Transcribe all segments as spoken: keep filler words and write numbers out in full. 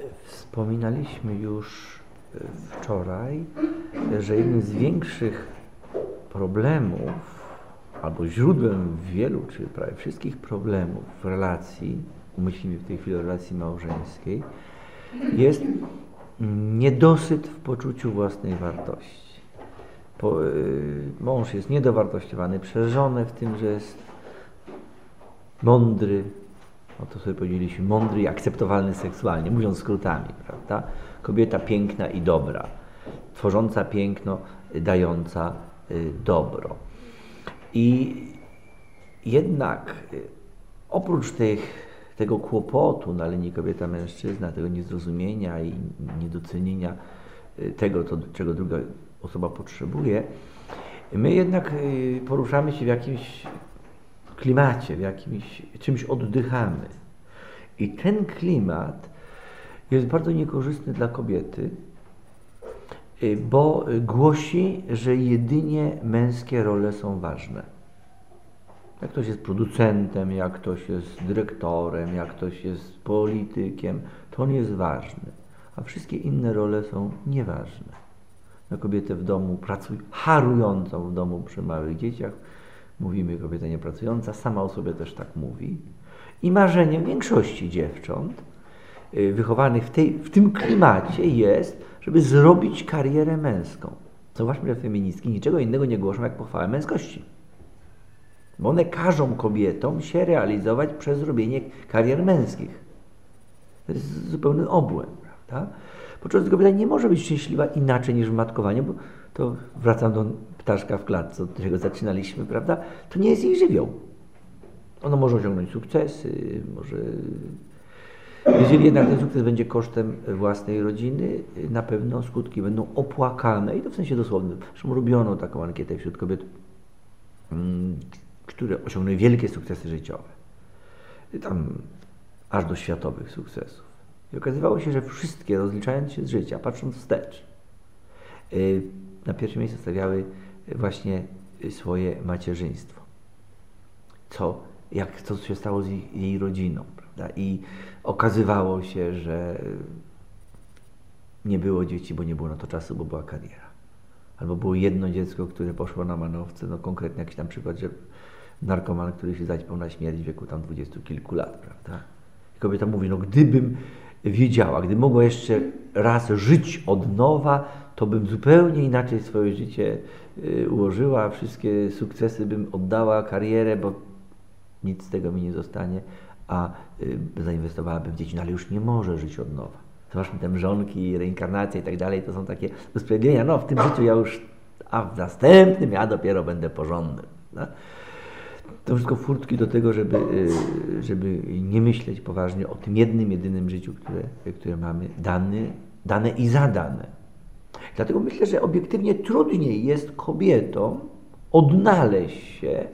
Wspominaliśmy już wczoraj, że jednym z większych problemów, albo źródłem wielu, czy prawie wszystkich problemów w relacji, myślimy w tej chwili o relacji małżeńskiej, jest niedosyt w poczuciu własnej wartości. Po, y, mąż jest niedowartościowany przez żonę w tym, że jest mądry, no to sobie powiedzieliśmy, mądry i akceptowalny seksualnie, mówiąc skrótami, prawda? Kobieta piękna i dobra, tworząca piękno, dająca y, dobro. I jednak y, oprócz tych, tego kłopotu na linii kobieta-mężczyzna, tego niezrozumienia i niedocenienia y, tego, to, czego druga osoba potrzebuje, my jednak y, poruszamy się w jakimś klimacie, w jakimś czymś oddychamy. I ten klimat jest bardzo niekorzystny dla kobiety, bo głosi, że jedynie męskie role są ważne. Jak ktoś jest producentem, jak ktoś jest dyrektorem, jak ktoś jest politykiem, to on jest ważny, a wszystkie inne role są nieważne. Na kobietę w domu pracuj, harującą w domu przy małych dzieciach, mówimy kobieta niepracująca, sama o sobie też tak mówi. I marzeniem większości dziewcząt wychowanych w, tej, w tym klimacie jest, żeby zrobić karierę męską. Zobaczmy, że feministki niczego innego nie głoszą jak pochwałę męskości. Bo one każą kobietom się realizować przez robienie karier męskich. To jest zupełny obłęd, prawda? Podczas gdy kobieta nie może być szczęśliwa inaczej niż w matkowaniu, bo to wracam do ptaszka w klatce, od którego zaczynaliśmy, prawda? To nie jest jej żywioł. Ono może osiągnąć sukcesy, może... Jeżeli jednak ten sukces będzie kosztem własnej rodziny, na pewno skutki będą opłakane i to w sensie dosłownym. Zresztą robiono taką ankietę wśród kobiet, które osiągnęły wielkie sukcesy życiowe. Tam aż do światowych sukcesów. I okazywało się, że wszystkie, rozliczając się z życia, patrząc wstecz, na pierwsze miejsce stawiały właśnie swoje macierzyństwo. Co, jak, co się stało z jej, jej rodziną, prawda? I okazywało się, że nie było dzieci, bo nie było na to czasu, bo była kariera. Albo było jedno dziecko, które poszło na manowce, no konkretnie jakiś tam przykład, że narkoman, który się zaćpał na śmierć w wieku tam dwudziestu kilku lat, prawda? I kobieta mówi, no gdybym wiedziała, gdybym mogła jeszcze raz żyć od nowa, to bym zupełnie inaczej swoje życie y, ułożyła, wszystkie sukcesy bym oddała, karierę, bo nic z tego mi nie zostanie, a y, zainwestowałabym w dzieci, no ale już nie może żyć od nowa. Zobaczmy te mrzonki, reinkarnacje i tak dalej, to są takie usprawiedliwienia, no w tym życiu ja już, a w następnym ja dopiero będę porządny. No? To wszystko furtki do tego, żeby, y, żeby nie myśleć poważnie o tym jednym, jedynym życiu, które, które mamy dane, dane i zadane. Dlatego myślę, że obiektywnie trudniej jest kobietom odnaleźć się,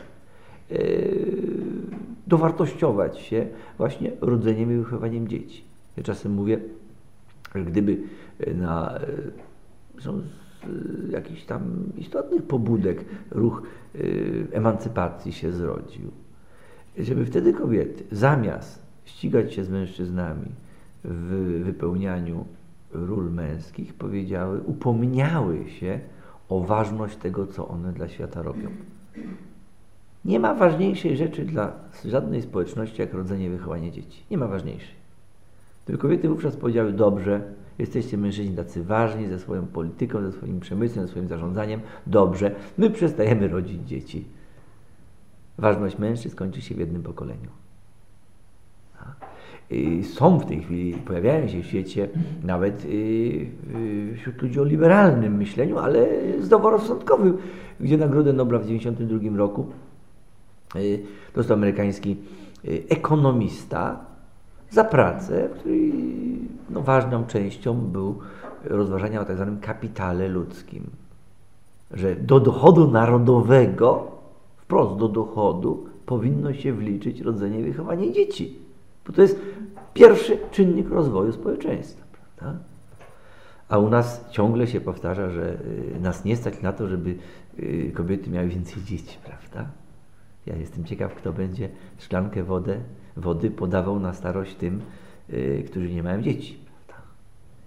dowartościować się właśnie rodzeniem i wychowaniem dzieci. Ja czasem mówię, że gdyby na są z jakichś tam istotnych pobudek ruch emancypacji się zrodził, żeby wtedy kobiety zamiast ścigać się z mężczyznami w wypełnianiu ról męskich, powiedziały, upomniały się o ważność tego, co one dla świata robią. Nie ma ważniejszej rzeczy dla żadnej społeczności, jak rodzenie i wychowanie dzieci. Nie ma ważniejszej. Gdyby kobiety wówczas powiedziały, dobrze, jesteście mężczyźni tacy ważni ze swoją polityką, ze swoim przemysłem, ze swoim zarządzaniem, dobrze, my przestajemy rodzić dzieci. Ważność mężczyzn kończy się w jednym pokoleniu. Są w tej chwili, pojawiają się w świecie nawet wśród ludzi o liberalnym myśleniu, ale zdroworozsądkowym, gdzie Nagrodę Nobla w tysiąc dziewięćset dziewięćdziesiątym drugim roku dostał amerykański ekonomista za pracę, w której no, ważną częścią był rozważania o tak zwanym kapitale ludzkim. Że do dochodu narodowego, wprost do dochodu, powinno się wliczyć rodzenie i wychowanie dzieci. Bo to jest pierwszy czynnik rozwoju społeczeństwa, prawda? A u nas ciągle się powtarza, że nas nie stać na to, żeby kobiety miały więcej dzieci, prawda? Ja jestem ciekaw, kto będzie szklankę wodę, wody podawał na starość tym, którzy nie mają dzieci, prawda?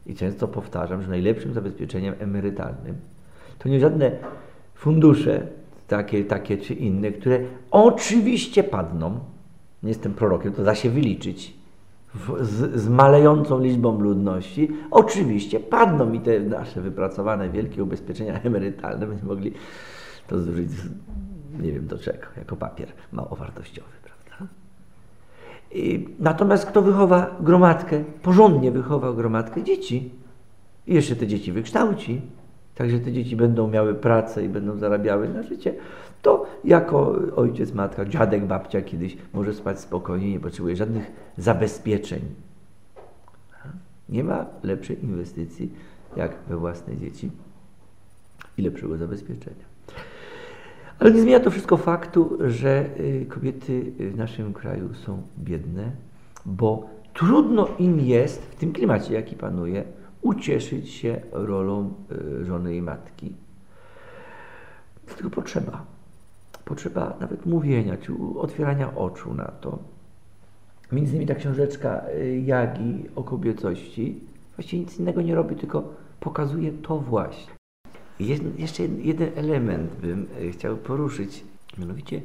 i często powtarzam, że najlepszym zabezpieczeniem emerytalnym to nie żadne fundusze, takie, takie czy inne, które oczywiście padną, nie jestem prorokiem, to da się wyliczyć, w, z, z malejącą liczbą ludności, oczywiście padną i te nasze wypracowane wielkie ubezpieczenia emerytalne będziemy mogli to zużyć, nie wiem do czego, jako papier mało wartościowy, prawda? I, natomiast kto wychowa gromadkę, porządnie wychowa gromadkę? Dzieci. I jeszcze te dzieci wykształci, także te dzieci będą miały pracę i będą zarabiały na życie, to jako ojciec, matka, dziadek, babcia kiedyś może spać spokojnie, nie potrzebuje żadnych zabezpieczeń. Nie ma lepszej inwestycji jak we własne dzieci i lepszego zabezpieczenia. Ale nie zmienia to wszystko faktu, że kobiety w naszym kraju są biedne, bo trudno im jest w tym klimacie, jaki panuje, ucieszyć się rolą żony i matki. Dlatego potrzeba. Potrzeba nawet mówienia, czy otwierania oczu na to. Między innymi ta książeczka Jagi o kobiecości właściwie nic innego nie robi, tylko pokazuje to właśnie. Jest jeszcze jeden element bym chciał poruszyć, mianowicie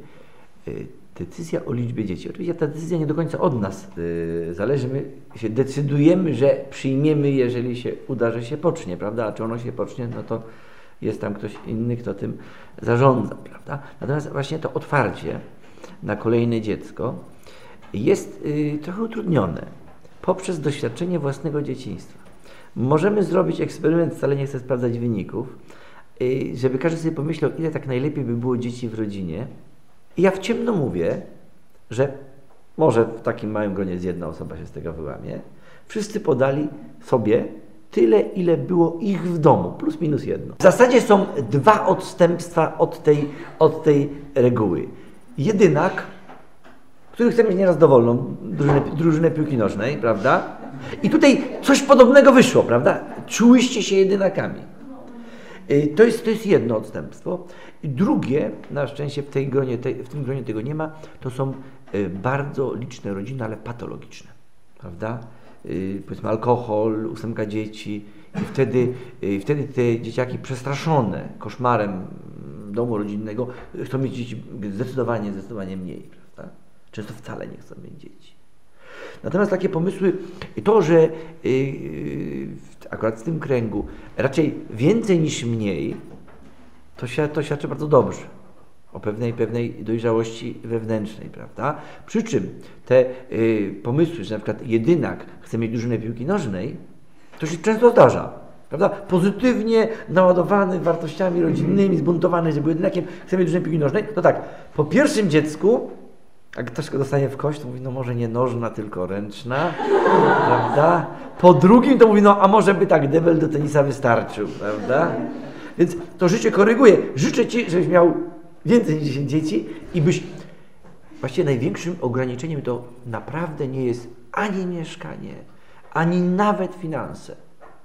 decyzja o liczbie dzieci. Oczywiście ta decyzja nie do końca od nas zależy. My się decydujemy, że przyjmiemy, jeżeli się uda, że się pocznie, prawda? A czy ono się pocznie, no to jest tam ktoś inny, kto tym zarządza, prawda? Natomiast właśnie to otwarcie na kolejne dziecko jest trochę utrudnione poprzez doświadczenie własnego dzieciństwa. Możemy zrobić eksperyment, wcale nie chcę sprawdzać wyników, żeby każdy sobie pomyślał, ile tak najlepiej by było dzieci w rodzinie. I ja w ciemno mówię, że może w takim małym gronie z jedna osoba się z tego wyłamie. Wszyscy podali sobie tyle, ile było ich w domu, plus minus jedno. W zasadzie są dwa odstępstwa od tej, od tej reguły. Jedynak, który chce mieć nieraz dowolną drużynę, drużynę piłki nożnej, prawda? I tutaj coś podobnego wyszło, prawda? Czułyście się jedynakami. To jest, to jest jedno odstępstwo. Drugie, na szczęście w, tej gronie, tej, w tym gronie tego nie ma, to są bardzo liczne rodziny, ale patologiczne, prawda? Powiedzmy alkohol, ósemka dzieci i wtedy, i wtedy te dzieciaki przestraszone koszmarem domu rodzinnego chcą mieć dzieci zdecydowanie, zdecydowanie mniej, prawda? Często wcale nie chcą mieć dzieci. Natomiast takie pomysły, to, że yy, akurat w tym kręgu raczej więcej niż mniej, to, się, to świadczy bardzo dobrze o pewnej, pewnej dojrzałości wewnętrznej, prawda? Przy czym te yy, pomysły, że na przykład jedynak chce mieć drużynę piłki nożnej, to się często zdarza, prawda? Pozytywnie naładowany wartościami rodzinnymi, zbuntowany, że był jedynakiem, chce mieć drużynę piłki nożnej, to tak, po pierwszym dziecku, jak troszkę dostanie w kość, to mówi, no może nie nożna, tylko ręczna, prawda? Po drugim to mówi, no a może by tak debel do tenisa wystarczył, prawda? Więc to życie koryguje. Życzę Ci, żebyś miał więcej niż dziesięć dzieci i byś... Właściwie największym ograniczeniem to naprawdę nie jest ani mieszkanie, ani nawet finanse.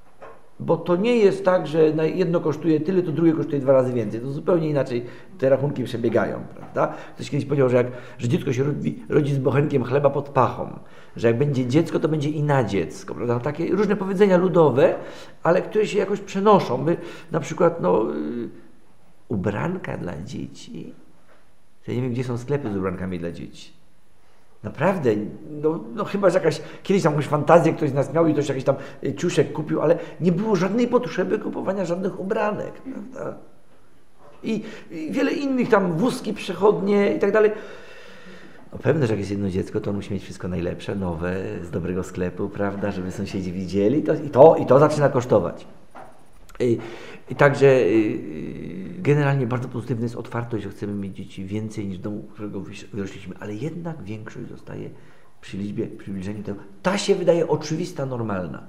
Bo to nie jest tak, że jedno kosztuje tyle, to drugie kosztuje dwa razy więcej. To zupełnie inaczej te rachunki przebiegają, prawda? Ktoś kiedyś powiedział, że, jak, że dziecko się rodzi, rodzi z bochenkiem chleba pod pachą, że jak będzie dziecko, to będzie i na dziecko, prawda? Takie różne powiedzenia ludowe, ale które się jakoś przenoszą. My na przykład, no, yy, ubranka dla dzieci. Ja nie wiem, gdzie są sklepy z ubrankami dla dzieci. Naprawdę, no, no chyba, że jakaś, kiedyś tam jakąś fantazję ktoś z nas miał i ktoś jakiś tam ciuszek kupił, ale nie było żadnej potrzeby kupowania żadnych ubranek, prawda? I, i wiele innych tam, wózki przechodnie i tak dalej. No pewne, że jak jest jedno dziecko, to on musi mieć wszystko najlepsze, nowe, z dobrego sklepu, prawda, żeby sąsiedzi widzieli to, i, to, i to zaczyna kosztować. I, i także y, generalnie bardzo pozytywna jest otwartość, że chcemy mieć dzieci więcej niż domu, którego wyrośliśmy, ale jednak większość zostaje przy liczbie, przybliżeniu tego. Ta się wydaje oczywista, normalna.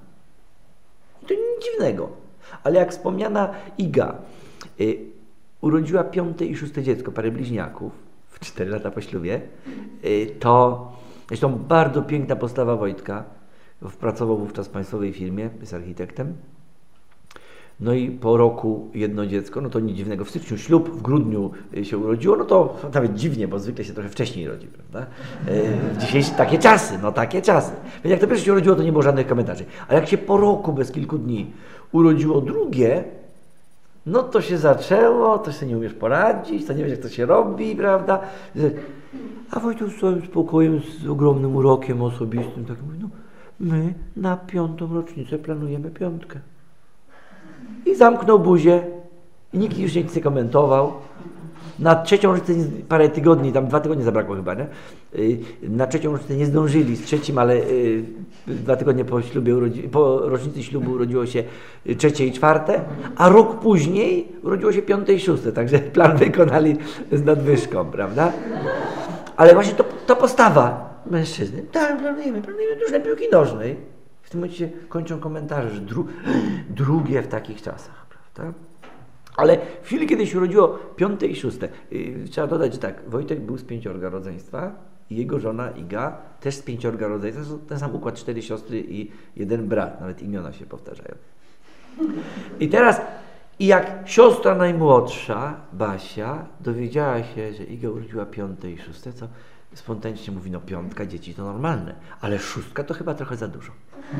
I to nic dziwnego. Ale jak wspomniana Iga y, urodziła piąte i szóste dziecko, parę bliźniaków, w cztery lata po ślubie, y, to zresztą bardzo piękna postawa Wojtka, pracował wówczas w państwowej firmie, jest architektem. No i po roku jedno dziecko, no to nic dziwnego. W styczniu ślub, w grudniu się urodziło, no to nawet dziwnie, bo zwykle się trochę wcześniej rodzi, prawda? W dzisiejsze takie czasy, no takie czasy. Więc jak to pierwsze się urodziło, to nie było żadnych komentarzy. Ale jak się po roku, bez kilku dni urodziło drugie, no to się zaczęło, to się nie umiesz poradzić, to nie wiesz, jak to się robi, prawda? A Wojtek z całym spokojem, z ogromnym urokiem osobistym, tak mówi, no my na piątą rocznicę planujemy piątkę. I zamknął buzię i nikt już nic nie komentował. Na trzecią rocznicę, parę tygodni, tam dwa tygodnie zabrakło chyba, nie? Na trzecią rocznicę nie zdążyli z trzecim, ale dwa tygodnie po ślubie, po rocznicy ślubu urodziło się trzecie i czwarte, a rok później urodziło się piąte i szóste, także plan wykonali z nadwyżką, prawda? Ale właśnie to, to postawa mężczyzny. Tak, planujemy, planujemy drużynę piłki nożnej. W tym momencie kończą komentarze, że dru drugie w takich czasach, prawda? Ale w chwili, kiedy się urodziło piąte i szóste, yy, trzeba dodać, że tak, Wojtek był z pięciorga rodzeństwa i jego żona Iga też z pięciorga rodzeństwa, ten sam układ, cztery siostry i jeden brat, nawet imiona się powtarzają. I teraz, i jak siostra najmłodsza, Basia, dowiedziała się, że Iga urodziła piąte i szóste, co spontanicznie mówi, no piątka, dzieci to normalne, ale szóstka to chyba trochę za dużo.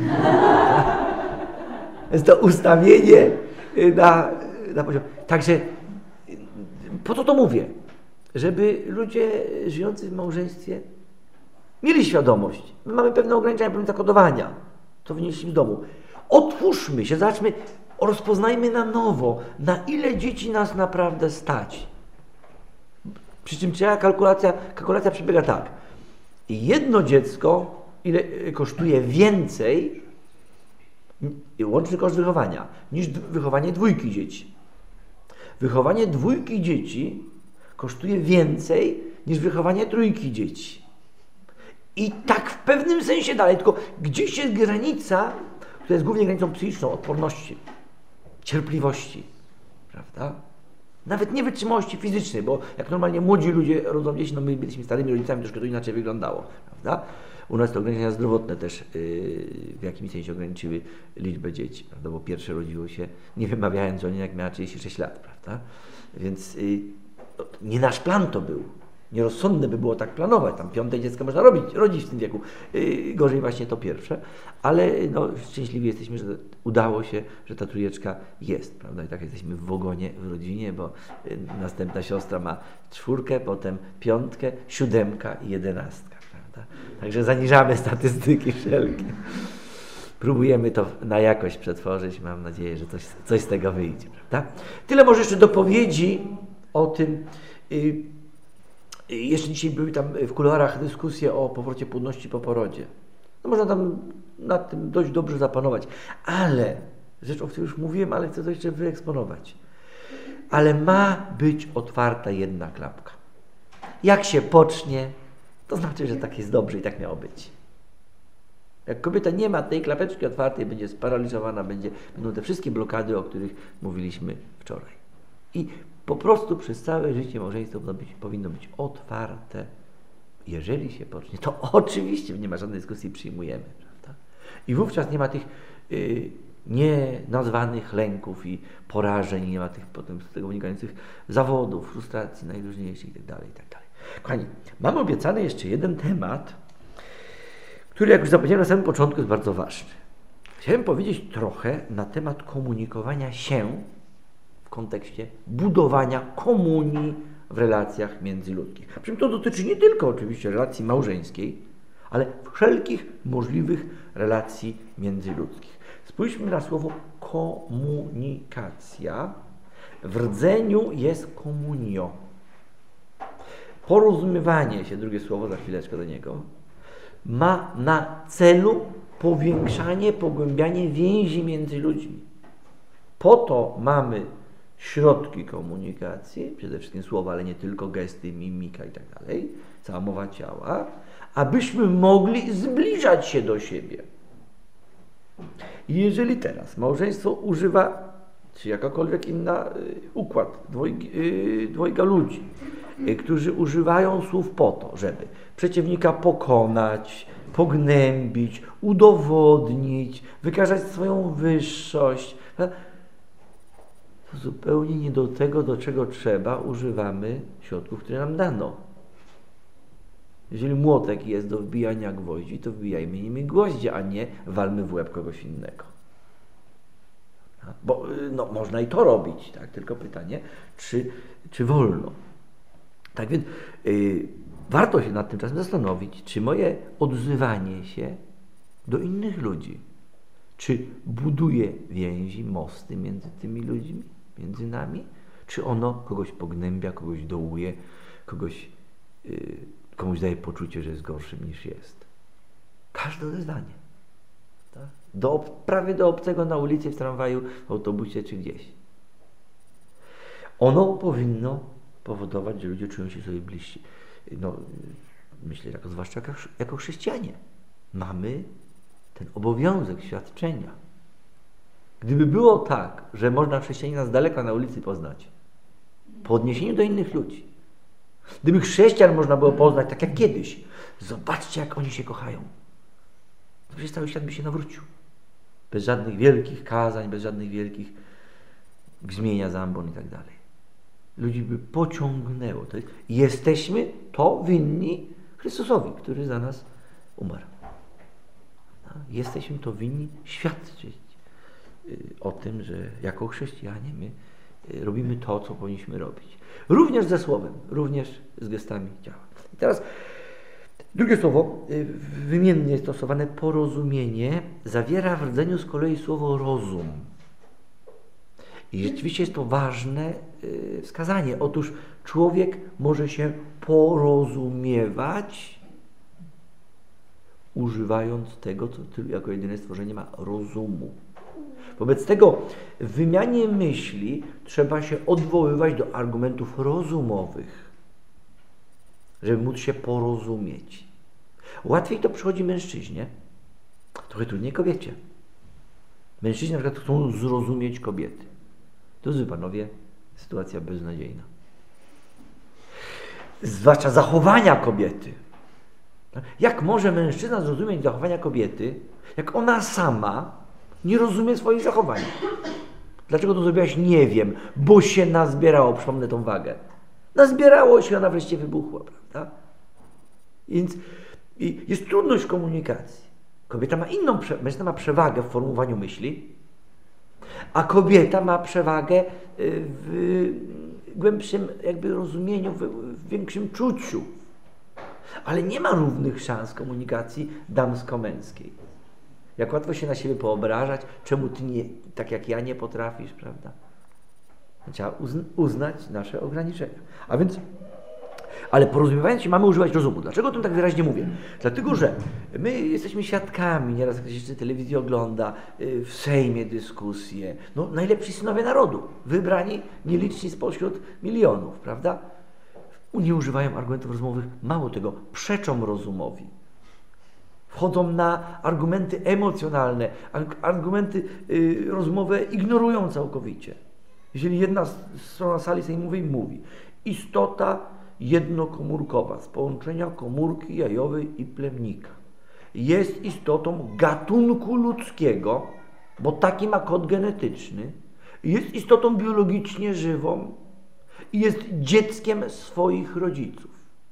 Jest to ustawienie na, na poziom. Także po co to mówię? Żeby ludzie żyjący w małżeństwie mieli świadomość. My mamy pewne ograniczenia, pewne zakodowania, co wynieśli z domu. Otwórzmy się, zacznijmy, rozpoznajmy na nowo, na ile dzieci nas naprawdę stać. Przy czym trzeba kalkulacja, kalkulacja przebiega tak. Jedno dziecko ile kosztuje więcej, łączny koszt wychowania, niż wychowanie dwójki dzieci. Wychowanie dwójki dzieci kosztuje więcej niż wychowanie trójki dzieci. I tak w pewnym sensie dalej, tylko gdzieś jest granica, która jest głównie granicą psychiczną, odporności, cierpliwości, prawda? Nawet nie wytrzymałości fizycznej, bo jak normalnie młodzi ludzie rodzą dzieci, no my byliśmy starymi rodzicami, troszkę to inaczej wyglądało, prawda? U nas te ograniczenia zdrowotne też yy, w jakimś sensie ograniczyły liczbę dzieci, prawda? Bo pierwsze rodziło się, nie wymawiając żonie, jak miała trzydzieści sześć lat, prawda? Więc yy, nie nasz plan to był. Nierozsądne by było tak planować. Tam piąte dziecko można robić, rodzić w tym wieku. Yy, gorzej właśnie to pierwsze. Ale no, szczęśliwi jesteśmy, że udało się, że ta trójeczka jest, prawda? I tak jesteśmy w ogonie w rodzinie, bo yy, następna siostra ma czwórkę, potem piątkę, siódemka i jedenastka, prawda? Także zaniżamy statystyki wszelkie. Próbujemy to na jakość przetworzyć. Mam nadzieję, że coś, coś z tego wyjdzie, prawda? Tyle może jeszcze dopowiedzi o tym. Yy, Jeszcze dzisiaj były tam w kuluarach dyskusje o powrocie płodności po porodzie. No można tam nad tym dość dobrze zapanować. Ale, rzecz o której już mówiłem, ale chcę to jeszcze wyeksponować. Ale ma być otwarta jedna klapka. Jak się pocznie, to znaczy, że tak jest dobrze i tak miało być. Jak kobieta nie ma tej klapeczki otwartej, będzie sparaliżowana, będzie, będą te wszystkie blokady, o których mówiliśmy wczoraj. I po prostu przez całe życie małżeństwo powinno być, powinno być otwarte. Jeżeli się pocznie, to oczywiście nie ma żadnej dyskusji, przyjmujemy, prawda? I wówczas nie ma tych y, nienazwanych lęków i porażeń, nie ma tych potem z tego wynikających zawodów, frustracji najróżniejszych itd., itd. Kochani, mamy obiecany jeszcze jeden temat, który, jak już zapowiedziałem na samym początku, jest bardzo ważny. Chciałem powiedzieć trochę na temat komunikowania się w kontekście budowania komunii w relacjach międzyludzkich. Przy czym to dotyczy nie tylko oczywiście relacji małżeńskiej, ale wszelkich możliwych relacji międzyludzkich. Spójrzmy na słowo komunikacja. W rdzeniu jest komunio. Porozumiewanie się, drugie słowo, za chwileczkę do niego, ma na celu powiększanie, pogłębianie więzi między ludźmi. Po to mamy środki komunikacji, przede wszystkim słowa, ale nie tylko, gesty, mimika i tak dalej, cała mowa ciała, abyśmy mogli zbliżać się do siebie. I jeżeli teraz małżeństwo używa, czy jakakolwiek inna y, układ, dwojg, y, dwojga ludzi, y, którzy używają słów po to, żeby przeciwnika pokonać, pognębić, udowodnić, wykazać swoją wyższość, to zupełnie nie do tego, do czego trzeba, używamy środków, które nam dano. Jeżeli młotek jest do wbijania gwoździ, to wbijajmy nimi gwoździe, a nie walmy w łeb kogoś innego. Bo no, można i to robić, tak? Tylko pytanie, czy, czy wolno. Tak więc yy, warto się nad tym czasem zastanowić, czy moje odzywanie się do innych ludzi, czy buduje więzi, mosty między tymi ludźmi, między nami, czy ono kogoś pognębia, kogoś dołuje, kogoś, yy, komuś daje poczucie, że jest gorszym niż jest. Każde odezwanie. Tak? Do, prawie do obcego na ulicy, w tramwaju, w autobusie czy gdzieś. Ono powinno powodować, że ludzie czują się sobie bliżsi. No, myślę, jako, zwłaszcza jako, jako chrześcijanie. Mamy ten obowiązek świadczenia. Gdyby było tak, że można chrześcijanina z daleka na ulicy poznać, po odniesieniu do innych ludzi, gdyby chrześcijan można było poznać tak jak kiedyś, zobaczcie, jak oni się kochają. To przecież cały świat by się nawrócił. Bez żadnych wielkich kazań, bez żadnych wielkich grzmienia zambon i tak dalej. Ludzi by pociągnęło. To jest, jesteśmy to winni Chrystusowi, który za nas umarł. Jesteśmy to winni świadczyć o tym, że jako chrześcijanie my robimy to, co powinniśmy robić. Również ze słowem, również z gestami ciała. I teraz drugie słowo, wymiennie stosowane porozumienie, zawiera w rdzeniu z kolei słowo rozum. I rzeczywiście jest to ważne wskazanie. Otóż człowiek może się porozumiewać, używając tego, co jako jedyne stworzenie ma rozumu. Wobec tego w wymianie myśli trzeba się odwoływać do argumentów rozumowych, żeby móc się porozumieć. Łatwiej to przychodzi mężczyźnie, trochę trudniej kobiecie. Mężczyźni na przykład chcą zrozumieć kobiety. Drodzy panowie, sytuacja beznadziejna. Zwłaszcza zachowania kobiety. Jak może mężczyzna zrozumieć zachowania kobiety, jak ona sama nie rozumie swoich zachowań? Dlaczego to zrobiłaś? Nie wiem, bo się nazbierało, przypomnę tą wagę. Nazbierało się, ona wreszcie wybuchła, prawda? Więc jest trudność w komunikacji. Kobieta ma inną, mężczyzna ma przewagę w formułowaniu myśli, a kobieta ma przewagę w głębszym jakby rozumieniu, w większym czuciu. Ale nie ma równych szans komunikacji damsko-męskiej. Jak łatwo się na siebie poobrażać, czemu ty nie, tak jak ja nie potrafisz, prawda? Trzeba uznać nasze ograniczenia. A więc, ale porozumiewając się mamy używać rozumu. Dlaczego o tym tak wyraźnie mówię? Dlatego, że my jesteśmy świadkami, nieraz jak się telewizję ogląda, w Sejmie dyskusje, no najlepsi synowie narodu, wybrani, nieliczni spośród milionów, prawda? Nie używają argumentów rozumowych, mało tego, przeczą rozumowi. Wchodzą na argumenty emocjonalne, argumenty y, rozumowe ignorują całkowicie. Jeżeli jedna strona sali sejmowej mówi, istota jednokomórkowa z połączenia komórki jajowej i plemnika jest istotą gatunku ludzkiego, bo taki ma kod genetyczny, jest istotą biologicznie żywą i jest dzieckiem swoich rodziców.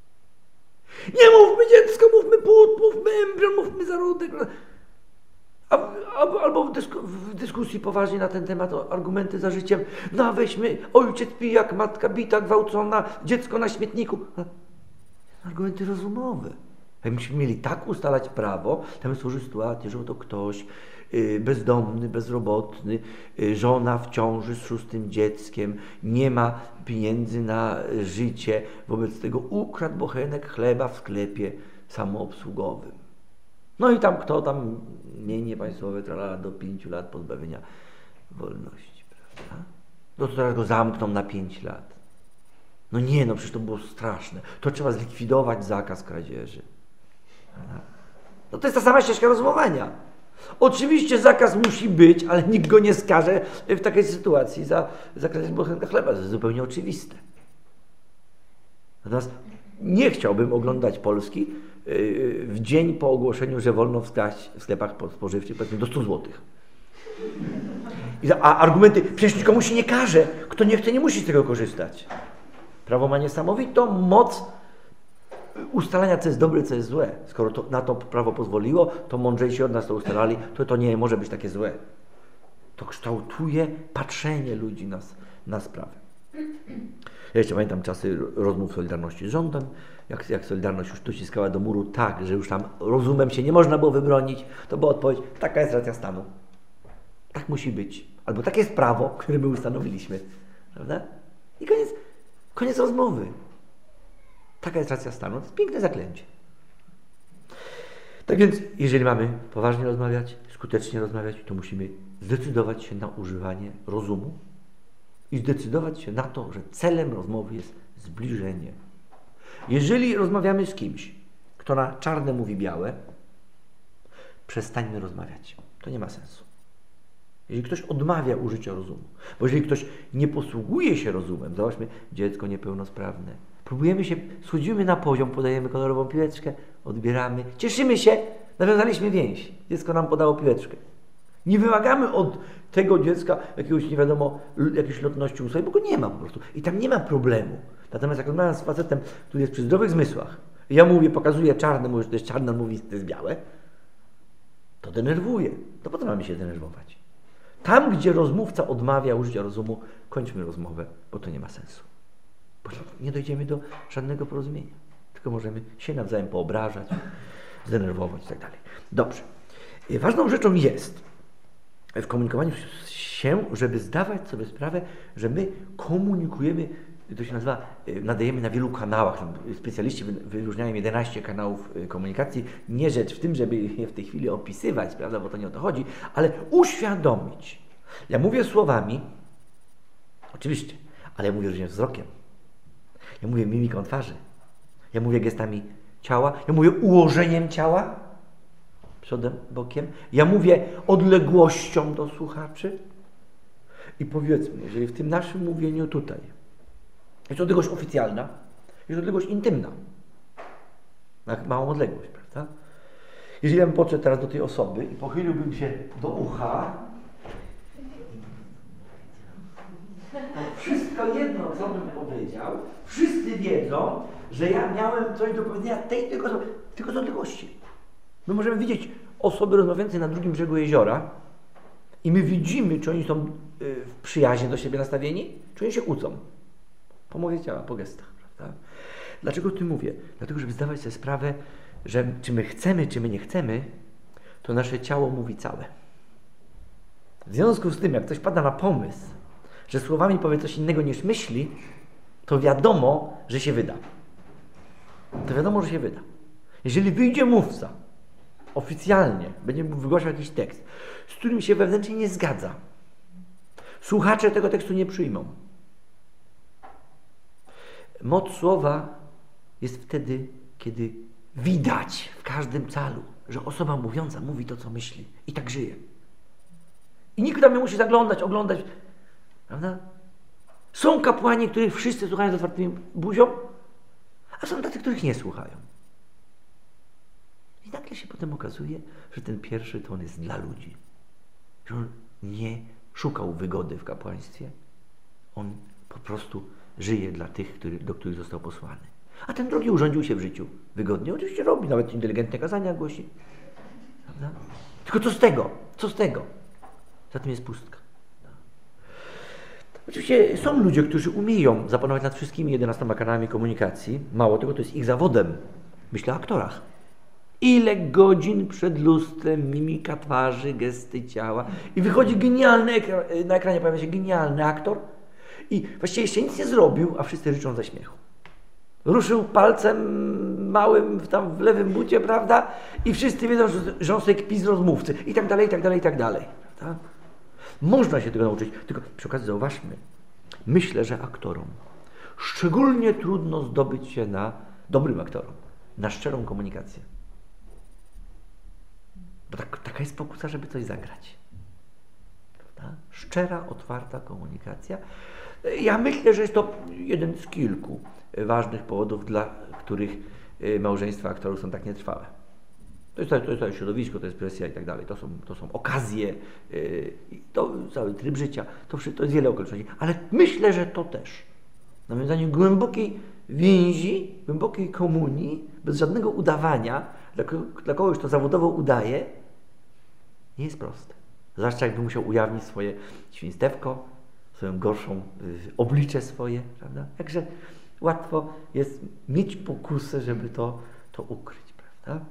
Nie mówmy dziecko, mówmy płód, mówmy embrion, mówmy zarodek. A, a, albo w, dysku, w dyskusji poważnie na ten temat, argumenty za życiem. No weźmy, ojciec pijak, matka bita, gwałcona, dziecko na śmietniku. Argumenty rozumowe. Jakbyśmy mieli tak ustalać prawo, to bym stworzył sytuację, że oto ktoś yy, bezdomny, bezrobotny, yy, żona w ciąży z szóstym dzieckiem, nie ma pieniędzy na życie, wobec tego ukradł bochenek chleba w sklepie samoobsługowym. No i tam kto tam, mienie państwowe, tralala, do pięciu lat pozbawienia wolności, prawda? No to teraz go zamkną na pięć lat. No nie, no przecież to było straszne. To trzeba zlikwidować zakaz kradzieży. No to jest ta sama ścieżka rozumowania. Oczywiście zakaz musi być, ale nikt go nie skaże w takiej sytuacji za, za kradzież bochenka chleba. To jest zupełnie oczywiste. Natomiast nie chciałbym oglądać Polski w dzień po ogłoszeniu, że wolno wstać w sklepach spożywczych, powiedzmy do stu złotych. A argumenty, przecież nikomu się nie każe. Kto nie chce, nie musi z tego korzystać. Prawo ma niesamowitą moc ustalania, co jest dobre, co jest złe. Skoro to, na to prawo pozwoliło, to mądrzejsi od nas to ustalali, to to nie może być takie złe. To kształtuje patrzenie ludzi na, na sprawę. Ja jeszcze pamiętam czasy rozmów Solidarności z rządem, jak, jak Solidarność już dociskała do muru tak, że już tam rozumem się nie można było wybronić, to była odpowiedź, taka jest racja stanu. Tak musi być. Albo takie jest prawo, które my ustanowiliśmy. Prawda? I koniec, koniec rozmowy. Taka jest racja stanu. To jest piękne zaklęcie. Tak więc, jeżeli mamy poważnie rozmawiać, skutecznie rozmawiać, to musimy zdecydować się na używanie rozumu i zdecydować się na to, że celem rozmowy jest zbliżenie. Jeżeli rozmawiamy z kimś, kto na czarne mówi białe, przestańmy rozmawiać. To nie ma sensu. Jeżeli ktoś odmawia użycia rozumu, bo jeżeli ktoś nie posługuje się rozumem, zobaczmy, dziecko niepełnosprawne, próbujemy się, schodzimy na poziom, podajemy kolorową piłeczkę, odbieramy, cieszymy się, nawiązaliśmy więź. Dziecko nam podało piłeczkę. Nie wymagamy od tego dziecka jakiegoś, nie wiadomo, jakiejś lotności umysłowej, bo go nie ma po prostu. I tam nie ma problemu. Natomiast jak rozmawiam z facetem, który jest przy zdrowych zmysłach, i ja mówię, pokazuję czarne, mówię, że to jest czarne, on mówi, że to jest białe, to denerwuje. To po co mamy się denerwować? Tam, gdzie rozmówca odmawia użycia rozumu, kończmy rozmowę, bo to nie ma sensu. Bo nie dojdziemy do żadnego porozumienia. Tylko możemy się nawzajem poobrażać, zdenerwować i tak dalej. Dobrze. Ważną rzeczą jest w komunikowaniu się, żeby zdawać sobie sprawę, że my komunikujemy, to się nazywa, nadajemy na wielu kanałach. Specjaliści wyróżniają jedenaście kanałów komunikacji. Nie rzecz w tym, żeby je w tej chwili opisywać, prawda, bo to nie o to chodzi, ale uświadomić. Ja mówię słowami, oczywiście, ale ja mówię również wzrokiem. Ja mówię mimiką twarzy. Ja mówię gestami ciała. Ja mówię ułożeniem ciała. Przodem, bokiem. Ja mówię odległością do słuchaczy. I powiedzmy, jeżeli w tym naszym mówieniu tutaj jest odległość oficjalna, jest odległość intymna, na małą odległość, prawda? Jeżeli ja bym podszedł teraz do tej osoby i pochyliłbym się do ucha, to wszystko jedno, co bym powiedział, wszyscy wiedzą, że ja miałem coś do powiedzenia tej tylko, tylko z odległości. My możemy widzieć osoby rozmawiające na drugim brzegu jeziora i my widzimy, czy oni są w przyjaźni do siebie nastawieni, czy oni się kłócą. Po mowie ciała, po gestach, prawda? Dlaczego o tym mówię? Dlatego, żeby zdawać sobie sprawę, że czy my chcemy, czy my nie chcemy, to nasze ciało mówi całe. W związku z tym, jak ktoś pada na pomysł, że słowami powie coś innego niż myśli, to wiadomo, że się wyda. To wiadomo, że się wyda. Jeżeli wyjdzie mówca, oficjalnie, będzie wygłaszał jakiś tekst, z którym się wewnętrznie nie zgadza, słuchacze tego tekstu nie przyjmą. Moc słowa jest wtedy, kiedy widać w każdym calu, że osoba mówiąca mówi to, co myśli i tak żyje. I nikt tam nie musi zaglądać, oglądać. Prawda? Są kapłani, których wszyscy słuchają z otwartymi buzią, a są tacy, których nie słuchają. I nagle się potem okazuje, że ten pierwszy ton jest dla ludzi. Że on nie szukał wygody w kapłaństwie. On po prostu żyje dla tych, który, do których został posłany. A ten drugi urządził się w życiu wygodnie. Oczywiście robi, nawet inteligentne kazania głosi. Prawda? Tylko co z tego? Co z tego? Za tym jest pustka. Oczywiście są ludzie, którzy umieją zapanować nad wszystkimi jedenastoma kanałami komunikacji. Mało tego, to jest ich zawodem. Myślę o aktorach. Ile godzin przed lustrem, mimika twarzy, gesty ciała. I wychodzi genialny, ekran, na ekranie pojawia się genialny aktor i właściwie jeszcze nic nie zrobił, a wszyscy ryczą ze śmiechu. Ruszył palcem małym w, tam w lewym bucie, prawda? I wszyscy wiedzą, że, że on sobie kpi z rozmówcy. I tak dalej, i tak dalej, i tak dalej. Prawda? Można się tego nauczyć, tylko przy okazji zauważmy, myślę, że aktorom szczególnie trudno zdobyć się na, dobrym aktorom, na szczerą komunikację. Bo tak, taka jest pokusa, żeby coś zagrać. Prawda? Szczera, otwarta komunikacja. Ja myślę, że jest to jeden z kilku ważnych powodów, dla których małżeństwa aktorów są tak nietrwałe. To jest to, to jest to środowisko, to jest presja i tak dalej. To są, to są okazje. To to cały tryb życia, to, to jest wiele okoliczności, ale myślę, że to też. Nawiązanie głębokiej więzi, głębokiej komunii, bez żadnego udawania, dla, dla kogoś, kto zawodowo udaje, nie jest proste. Zwłaszcza jakby musiał ujawnić swoje świństewko, swoją gorszą y, oblicze swoje, prawda? Także łatwo jest mieć pokusę, żeby to, to ukryć, prawda?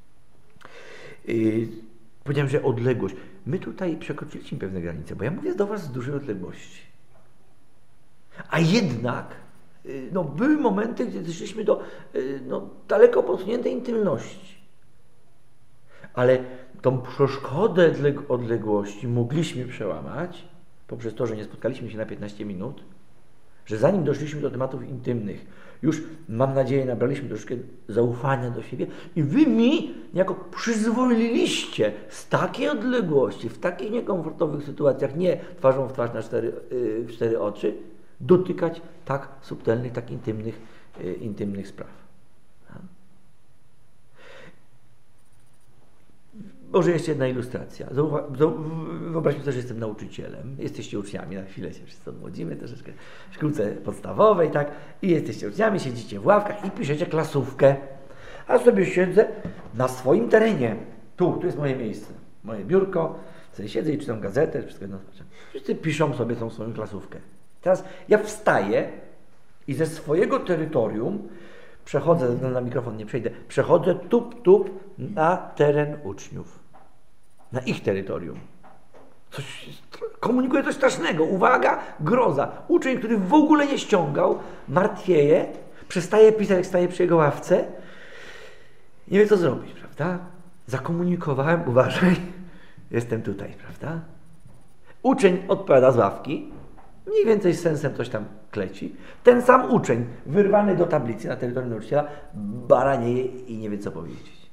Yy, powiedziałem, że odległość. My tutaj przekroczyliśmy pewne granice, bo ja mówię do was z dużej odległości. A jednak yy, no, były momenty, gdzie doszliśmy do yy, no, daleko posuniętej intymności. Ale tą przeszkodę odległości mogliśmy przełamać poprzez to, że nie spotkaliśmy się na piętnaście minut, że zanim doszliśmy do tematów intymnych, już, mam nadzieję, nabraliśmy troszkę zaufania do siebie i wy mi niejako przyzwoliliście z takiej odległości, w takich niekomfortowych sytuacjach, nie twarzą w twarz na cztery, yy, cztery oczy, dotykać tak subtelnych, tak intymnych, yy, intymnych spraw. Może jeszcze jedna ilustracja. Wyobraźmy sobie, że jestem nauczycielem. Jesteście uczniami, na chwilę się wszyscy odmłodzimy, troszeczkę w szkółce podstawowej, tak? I jesteście uczniami, siedzicie w ławkach i piszecie klasówkę. A sobie siedzę na swoim terenie. Tu, tu jest moje miejsce. Moje biurko. Sobie siedzę i czytam gazetę, wszystko jedno. Wszyscy piszą sobie tą swoją klasówkę. Teraz ja wstaję i ze swojego terytorium przechodzę, na mikrofon nie przejdę, przechodzę tup, tup na teren uczniów. Na ich terytorium. Coś, komunikuje coś strasznego. Uwaga, groza. Uczeń, który w ogóle nie ściągał, martwieje, przestaje pisać, jak staje przy jego ławce. Nie wie, co zrobić, prawda? Zakomunikowałem, uważaj, jestem tutaj, prawda? Uczeń odpowiada z ławki, mniej więcej z sensem coś tam kleci. Ten sam uczeń, wyrwany do tablicy na terytorium nauczyciela, baranieje i nie wie, co powiedzieć.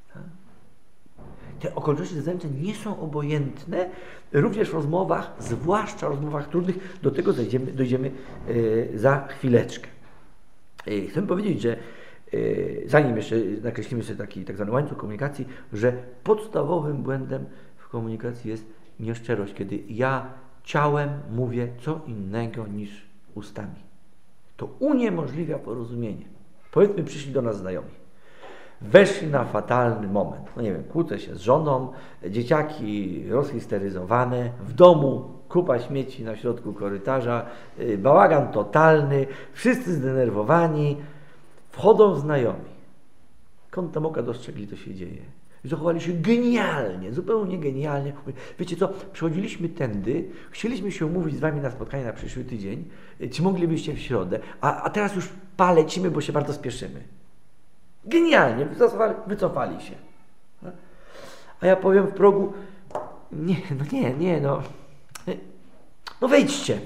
Te okoliczności zewnętrzne nie są obojętne, również w rozmowach, zwłaszcza w rozmowach trudnych, do tego dojdziemy, dojdziemy yy, za chwileczkę. Yy, chcę powiedzieć, że yy, zanim jeszcze nakreślimy sobie taki tak zwany łańcuch komunikacji, że podstawowym błędem w komunikacji jest nieszczerość, kiedy ja ciałem mówię co innego niż ustami. To uniemożliwia porozumienie. Powiedzmy, przyszli do nas znajomi. Weszli na fatalny moment. No nie wiem, kłócę się z żoną, dzieciaki rozhisteryzowane, w domu kupa śmieci na środku korytarza, bałagan totalny, wszyscy zdenerwowani. Wchodzą znajomi. Kątem oka dostrzegli, co się dzieje. I zachowali się genialnie, zupełnie genialnie. Wiecie co, przychodziliśmy tędy, chcieliśmy się umówić z wami na spotkanie na przyszły tydzień, czy moglibyście w środę, a, a teraz już palecimy, bo się bardzo spieszymy. Genialnie, wycofali, wycofali się. A ja powiem w progu, nie, no nie, nie, no, no wejdźcie.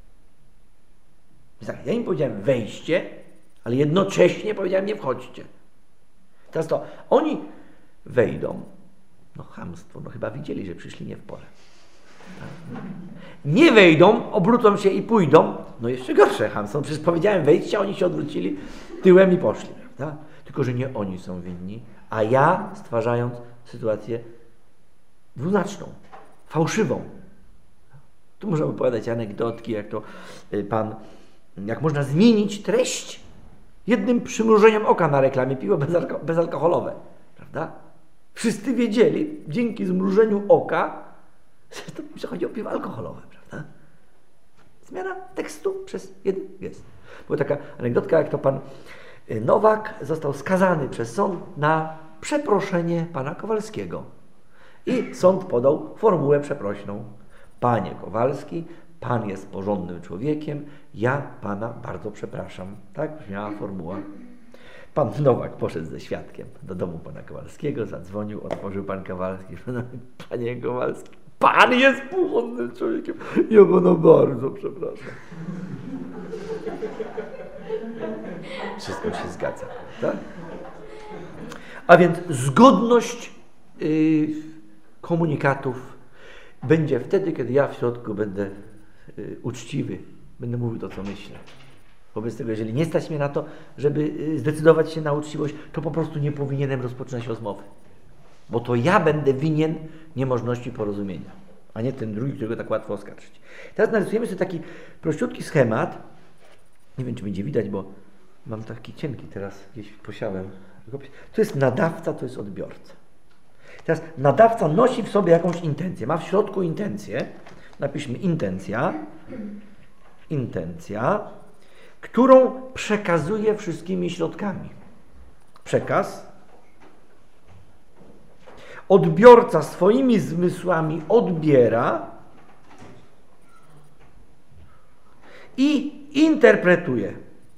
Ja im powiedziałem wejście, ale jednocześnie powiedziałem nie wchodźcie. Teraz to oni wejdą, no chamstwo, no chyba widzieli, że przyszli nie w porę. Nie wejdą, obrócą się i pójdą, no jeszcze gorsze chamstwo. Przecież powiedziałem wejdźcie, a oni się odwrócili tyłem i poszli, prawda? Tylko że nie oni są winni, a ja stwarzając sytuację dwuznaczną, fałszywą. Tu można opowiadać anegdotki, jak to pan, jak można zmienić treść jednym przymrużeniem oka na reklamie piwo bezalko bezalkoholowe, prawda? Wszyscy wiedzieli, dzięki zmrużeniu oka, że to że chodzi o piwo alkoholowe, prawda? Zmiana tekstu przez jeden gest. Była taka anegdotka, jak to pan Nowak został skazany przez sąd na przeproszenie pana Kowalskiego. I sąd podał formułę przeprośną. Panie Kowalski, pan jest porządnym człowiekiem, ja pana bardzo przepraszam. Tak brzmiała formuła. Pan Nowak poszedł ze świadkiem do domu pana Kowalskiego, zadzwonił, otworzył pan Kowalski. Panie Kowalski, pan jest porządnym człowiekiem, ja pana bardzo przepraszam. Wszystko się zgadza, tak? A więc zgodność yy, komunikatów będzie wtedy, kiedy ja w środku będę yy, uczciwy, będę mówił to, co myślę. Wobec tego, jeżeli nie stać mnie na to, żeby yy, zdecydować się na uczciwość, to po prostu nie powinienem rozpoczynać rozmowy. Bo to ja będę winien niemożności porozumienia, a nie ten drugi, którego tak łatwo oskarżyć. Teraz narysujemy sobie taki prościutki schemat. Nie wiem, czy będzie widać, bo mam taki cienki teraz, gdzieś posiałem. To jest nadawca, to jest odbiorca. Teraz nadawca nosi w sobie jakąś intencję, ma w środku intencję, napiszmy intencja, intencja, którą przekazuje wszystkimi środkami. Przekaz. Odbiorca swoimi zmysłami odbiera i interpretuje.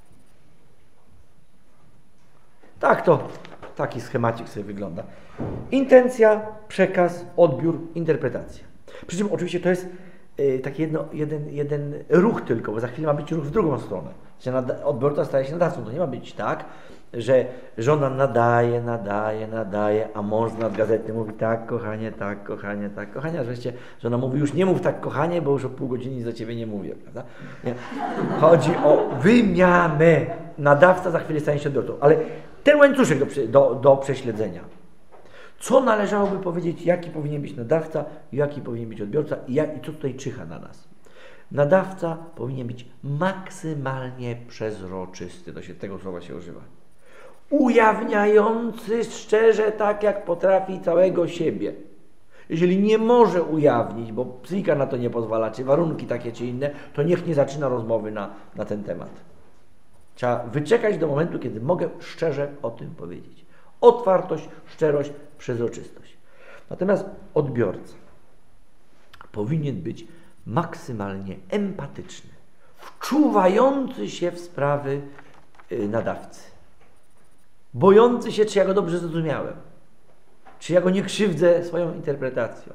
Tak to, taki schemacik sobie wygląda. Intencja, przekaz, odbiór, interpretacja. Przy czym oczywiście to jest y, taki jedno, jeden, jeden ruch tylko, bo za chwilę ma być ruch w drugą stronę. Że odbiorca staje się nadawcą. To nie ma być tak, że żona nadaje, nadaje, nadaje, a mąż nad gazety mówi tak, kochanie, tak, kochanie, tak, kochanie, a wreszcie żona mówi już nie mów tak, kochanie, bo już o pół godziny nic do ciebie nie mówię, prawda? Nie. Chodzi o wymianę. Nadawca za chwilę stanie się odbiorcą, ale ten łańcuszek do, do, do prześledzenia. Co należałoby powiedzieć, jaki powinien być nadawca, jaki powinien być odbiorca i, jak, i co tutaj czyha na nas? Nadawca powinien być maksymalnie przezroczysty, to się tego słowa się używa. Ujawniający szczerze tak, jak potrafi całego siebie. Jeżeli nie może ujawnić, bo psychika na to nie pozwala, czy warunki takie, czy inne, to niech nie zaczyna rozmowy na, na ten temat. Trzeba wyczekać do momentu, kiedy mogę szczerze o tym powiedzieć. Otwartość, szczerość, przezroczystość. Natomiast odbiorca powinien być maksymalnie empatyczny, wczuwający się w sprawy nadawcy, bojący się, czy ja go dobrze zrozumiałem, czy ja go nie krzywdzę swoją interpretacją.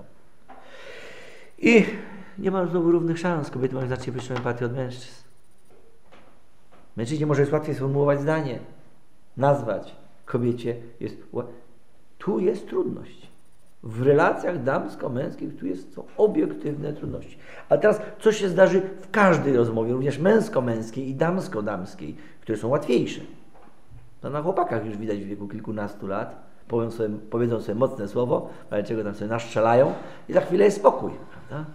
I nie ma znowu równych szans. Kobiety mają znacznie wyższą empatię od mężczyzn. Mężczyźnie może jest łatwiej sformułować zdanie, nazwać. Kobiecie jest... Tu jest trudność. W relacjach damsko-męskich tu jest, są obiektywne trudności. A teraz co się zdarzy w każdej rozmowie, również męsko-męskiej i damsko-damskiej, które są łatwiejsze. To na chłopakach już widać w wieku kilkunastu lat. Powiedzą sobie, powiedzą sobie mocne słowo, ale czego tam sobie naszczelają i za chwilę jest spokój. Prawda?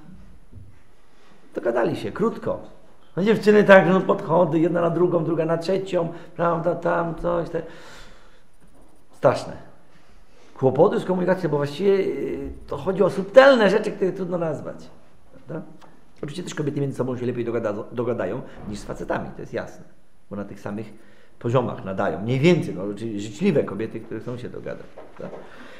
Dogadali się, krótko. No dziewczyny tak, no podchody, jedna na drugą, druga na trzecią, prawda, tam coś. Te... Straszne. Kłopoty z komunikacją, bo właściwie to chodzi o subtelne rzeczy, które trudno nazwać. Prawda? Oczywiście też kobiety między sobą się lepiej dogada, dogadają niż z facetami, to jest jasne. Bo na tych samych poziomach nadają. Mniej więcej, no, życzliwe kobiety, które chcą się dogadać. Prawda?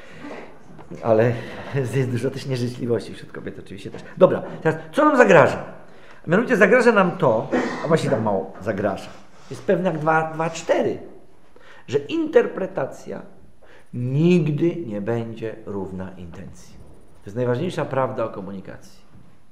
Ale jest dużo też nieżyczliwości wśród kobiet oczywiście też. Dobra, teraz co nam zagraża? A mianowicie zagraża nam to, a właśnie tam mało zagraża. Jest pewne jak dwa cztery, że interpretacja nigdy nie będzie równa intencji. To jest najważniejsza prawda o komunikacji.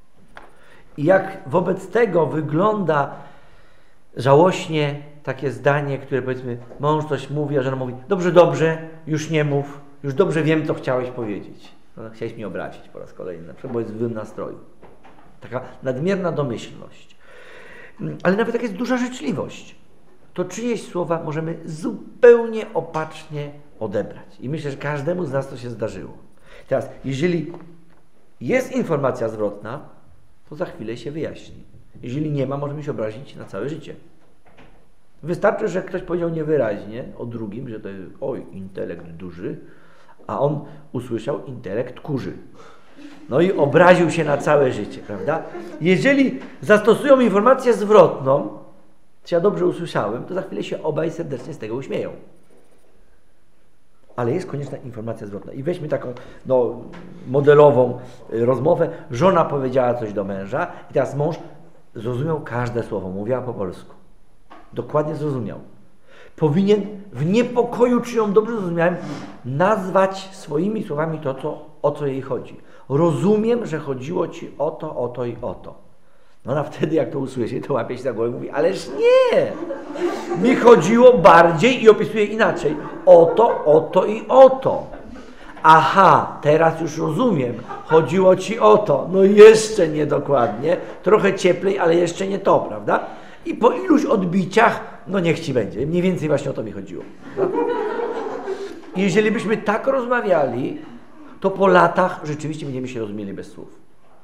I jak wobec tego wygląda żałośnie takie zdanie, które powiedzmy, mąż coś mówi, a żona mówi, dobrze, dobrze, już nie mów, już dobrze wiem, co chciałeś powiedzieć. No, chciałeś mnie obrazić po raz kolejny, na przykład, bo jest w złym nastroju. Taka nadmierna domyślność. Ale nawet jak jest duża życzliwość, to czyjeś słowa możemy zupełnie opacznie odebrać. I myślę, że każdemu z nas to się zdarzyło. Teraz, jeżeli jest informacja zwrotna, to za chwilę się wyjaśni. Jeżeli nie ma, możemy się obrazić na całe życie. Wystarczy, że ktoś powiedział niewyraźnie o drugim, że to jest, oj, intelekt duży, a on usłyszał intelekt kurzy. No i obraził się na całe życie, prawda? Jeżeli zastosują informację zwrotną, czy ja dobrze usłyszałem, to za chwilę się obaj serdecznie z tego uśmieją. Ale jest konieczna informacja zwrotna. I weźmy taką no, modelową rozmowę. Żona powiedziała coś do męża i teraz mąż zrozumiał każde słowo. Mówiła po polsku. Dokładnie zrozumiał. Powinien w niepokoju, czy ją dobrze zrozumiałem, nazwać swoimi słowami to, co, o co jej chodzi. Rozumiem, że chodziło ci o to, o to i o to. No ona wtedy, jak to usłyszy, to łapie się za głowę i mówi, ależ nie! Mi chodziło bardziej i opisuje inaczej. O to, o to i o to. Aha, teraz już rozumiem. Chodziło ci o to. No jeszcze niedokładnie. Trochę cieplej, ale jeszcze nie to, prawda? I po iluś odbiciach, no niech ci będzie. Mniej więcej właśnie o to mi chodziło. Prawda? I jeżeli byśmy tak rozmawiali, to po latach rzeczywiście będziemy się rozumieli bez słów.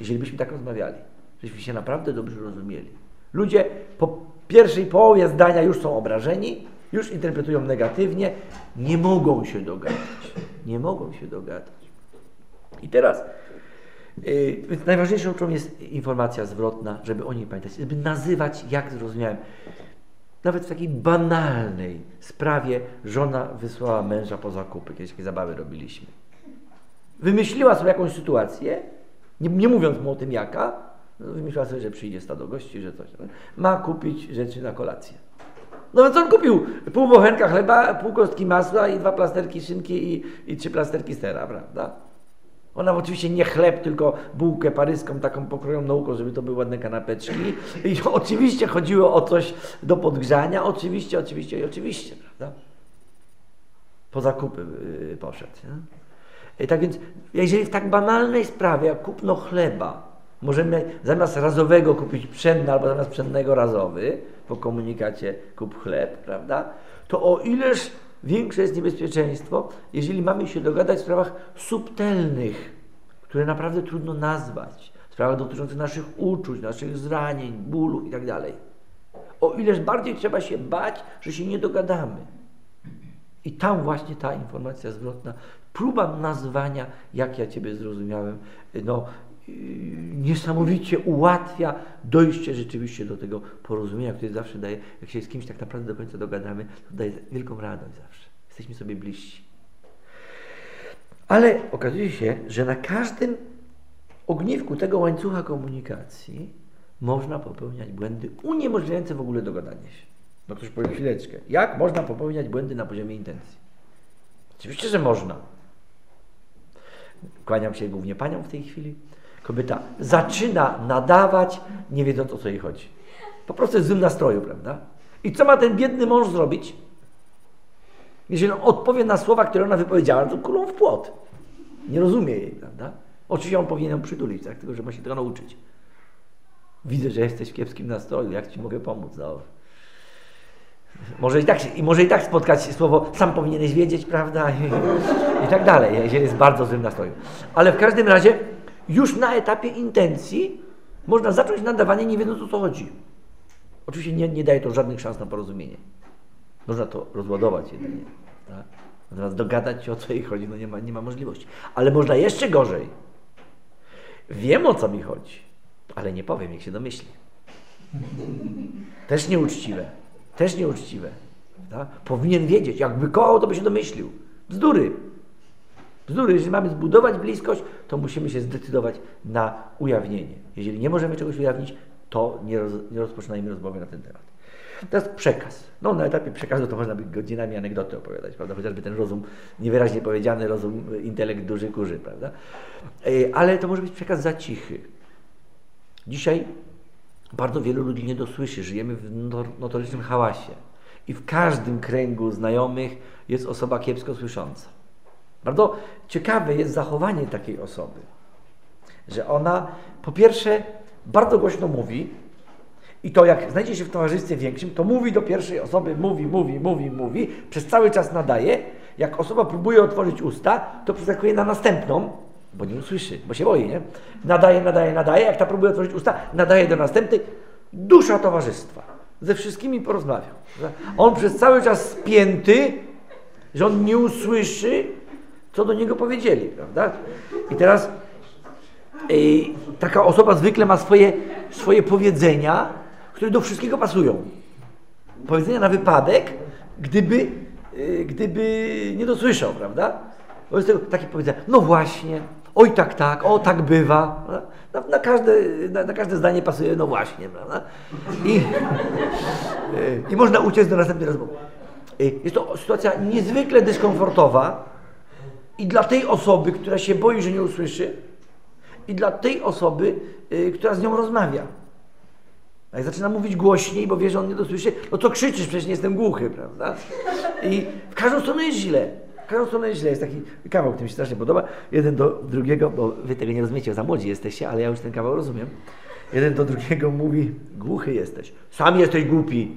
jeżeli byśmy tak rozmawiali, żebyśmy się naprawdę dobrze rozumieli. Ludzie po pierwszej połowie zdania już są obrażeni, już interpretują negatywnie, nie mogą się dogadać. Nie mogą się dogadać. I teraz yy, więc najważniejszą rzeczą jest informacja zwrotna, żeby o niej pamiętać, żeby nazywać, jak zrozumiałem. Nawet w takiej banalnej sprawie żona wysłała męża po zakupy, kiedyś takie zabawy robiliśmy. Wymyśliła sobie jakąś sytuację, nie, nie mówiąc mu o tym jaka, no, wymyśliła sobie, że przyjdzie stado gości, że coś. Ma kupić rzeczy na kolację. No więc on kupił pół bochenka chleba, pół kostki masła i dwa plasterki szynki i, i trzy plasterki sera, prawda? Ona oczywiście nie chleb, tylko bułkę paryską, taką pokrojoną na łuko, żeby to były ładne kanapeczki. I oczywiście chodziło o coś do podgrzania, oczywiście, oczywiście i oczywiście, prawda? Po zakupy yy, poszedł. Nie? I tak więc, jeżeli w tak banalnej sprawie jak kupno chleba, możemy zamiast razowego kupić pszenny albo zamiast pszennego razowy, po komunikacie kup chleb, prawda? To o ileż większe jest niebezpieczeństwo, jeżeli mamy się dogadać w sprawach subtelnych, które naprawdę trudno nazwać, w sprawach dotyczących naszych uczuć, naszych zranień, bólu i tak dalej. O ileż bardziej trzeba się bać, że się nie dogadamy. I tam właśnie ta informacja zwrotna, próba nazwania, jak ja Ciebie zrozumiałem, no yy, niesamowicie ułatwia dojście rzeczywiście do tego porozumienia, które zawsze daje, jak się z kimś tak naprawdę do końca dogadamy, to daje wielką radość zawsze. Jesteśmy sobie bliżsi. Ale okazuje się, że na każdym ogniwku tego łańcucha komunikacji można popełniać błędy uniemożliwiające w ogóle dogadanie się. No ktoś powie chwileczkę. Jak można popełniać błędy na poziomie intencji? Oczywiście, że można. Kłaniam się głównie paniom w tej chwili. Kobieta zaczyna nadawać, nie wiedząc o co jej chodzi. Po prostu jest w złym nastroju, prawda? I co ma ten biedny mąż zrobić? Jeżeli on odpowie na słowa, które ona wypowiedziała, to kulą w płot. Nie rozumie jej, prawda? Oczywiście on powinien ją przytulić, tak? Tylko że ma się tego nauczyć. Widzę, że jesteś w kiepskim nastroju, jak Ci mogę pomóc? No. Może i tak, i może i tak spotkać się słowo, sam powinieneś wiedzieć, prawda? I, i tak dalej, jeżeli jest w bardzo złym nastroju. Ale w każdym razie już na etapie intencji można zacząć nadawanie, nie wiedząc o co chodzi. Oczywiście nie, nie daje to żadnych szans na porozumienie. Można to rozładować jedynie. Tak? Natomiast dogadać się o co jej chodzi, no nie ma, nie ma możliwości. Ale można jeszcze gorzej. Wiem o co mi chodzi, ale nie powiem, jak się domyśli. Też nieuczciwe. Też nieuczciwe. Tak? Powinien wiedzieć. Jakby kochał, to by się domyślił. Bzdury. Bzdury. Jeżeli mamy zbudować bliskość, to musimy się zdecydować na ujawnienie. Jeżeli nie możemy czegoś ujawnić, to nie, roz, nie rozpoczynajmy rozmowy na ten temat. Teraz przekaz. No na etapie przekazu to można by godzinami anegdoty opowiadać, prawda? Chociażby ten rozum niewyraźnie powiedziany, rozum, intelekt duży, kurzy, prawda? Ale to może być przekaz za cichy. Dzisiaj bardzo wielu ludzi nie dosłyszy. Żyjemy w notorycznym hałasie. I w każdym kręgu znajomych jest osoba kiepsko słysząca. Bardzo ciekawe jest zachowanie takiej osoby. Że ona po pierwsze bardzo głośno mówi i to jak znajdzie się w towarzystwie większym, to mówi do pierwszej osoby, mówi, mówi, mówi, mówi, przez cały czas nadaje. Jak osoba próbuje otworzyć usta, to przeskakuje na następną, bo nie usłyszy, bo się boi, nie? Nadaje, nadaje, nadaje. Jak ta próbuje otworzyć usta, nadaje do następnej. Dusza towarzystwa. Ze wszystkimi porozmawiał. On przez cały czas spięty, że on nie usłyszy, co do niego powiedzieli, prawda? I teraz yy, taka osoba zwykle ma swoje, swoje powiedzenia, które do wszystkiego pasują. Powiedzenia na wypadek, gdyby, yy, gdyby nie dosłyszał, prawda? Wobec tego takie powiedzenia, no właśnie, oj tak, tak, o tak bywa. Na, na, każde, na, na każde zdanie pasuje, no właśnie, prawda? I, yy, i można uciec do następnej rozmowy. Yy, jest to sytuacja niezwykle dyskomfortowa i dla tej osoby, która się boi, że nie usłyszy, i dla tej osoby, yy, która z nią rozmawia. Jak zaczyna mówić głośniej, bo wie, że on nie dosłyszy, no to krzyczysz, przecież nie jestem głuchy, prawda? I w każdą stronę jest źle. W każdą stronę jest źle. Jest taki kawał, który mi się strasznie podoba. Jeden do drugiego, bo wy tego nie rozumiecie, za młodzi jesteście, ale ja już ten kawał rozumiem. Jeden do drugiego mówi, głuchy jesteś. Sam jesteś głupi.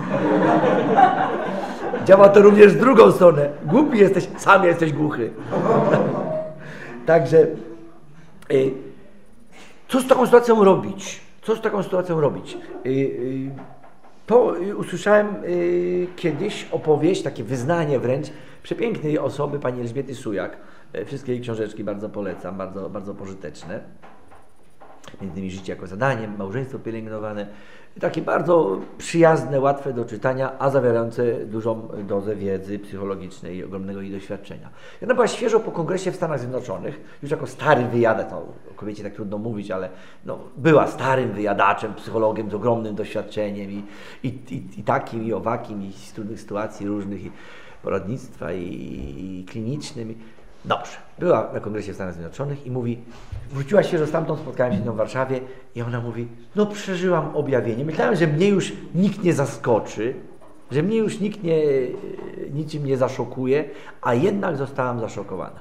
Działa to również w drugą stronę. Głupi jesteś, sam jesteś głuchy. Także... Y Co z taką sytuacją robić? Co z taką sytuacją robić? Yy, yy, to yy, usłyszałem yy, kiedyś opowieść, takie wyznanie wręcz przepięknej osoby, pani Elżbiety Sujak. Yy, wszystkie jej książeczki bardzo polecam, bardzo, bardzo pożyteczne. Między innymi Życie jako zadanie, Małżeństwo pielęgnowane. Takie bardzo przyjazne, łatwe do czytania, a zawierające dużą dozę wiedzy psychologicznej i ogromnego jej doświadczenia. I ona była świeżo po kongresie w Stanach Zjednoczonych, już jako stary wyjadacz, no, o kobiecie tak trudno mówić, ale no, była starym wyjadaczem, psychologiem z ogromnym doświadczeniem i, i, i, i takim, i owakim, i z trudnych sytuacji różnych, i poradnictwa, i, i klinicznym. I... Dobrze, była na kongresie w Stanach Zjednoczonych i mówi, wróciła się, że stamtąd spotkałem się z nią w Warszawie i ona mówi, no przeżyłam objawienie. Myślałem, że mnie już nikt nie zaskoczy, że mnie już nikt nie, niczym nie zaszokuje, a jednak zostałam zaszokowana.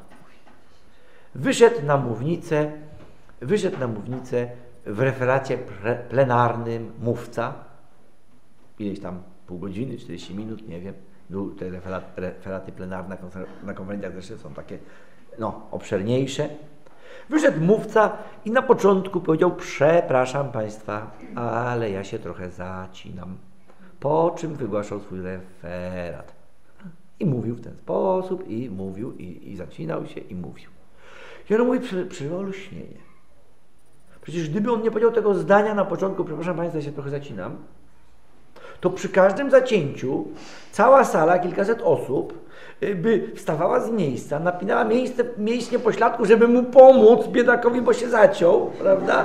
Wyszedł na mównicę, wyszedł na mównicę w referacie pre, plenarnym mówca, ileś tam pół godziny, czterdzieści minut, nie wiem. Te referat, referaty plenarne na konferencjach zresztą są takie no, obszerniejsze. Wyszedł mówca i na początku powiedział, przepraszam Państwa, ale ja się trochę zacinam. Po czym wygłaszał swój referat. I mówił w ten sposób, i mówił, i, i zacinał się, i mówił. I on mówi, przyjęło olśnienie. Przecież gdyby on nie powiedział tego zdania na początku, przepraszam Państwa, ja się trochę zacinam, to przy każdym zacięciu cała sala, kilkaset osób by wstawała z miejsca, napinała miejsce, mięśnie pośladku, żeby mu pomóc biedakowi, bo się zaciął, prawda?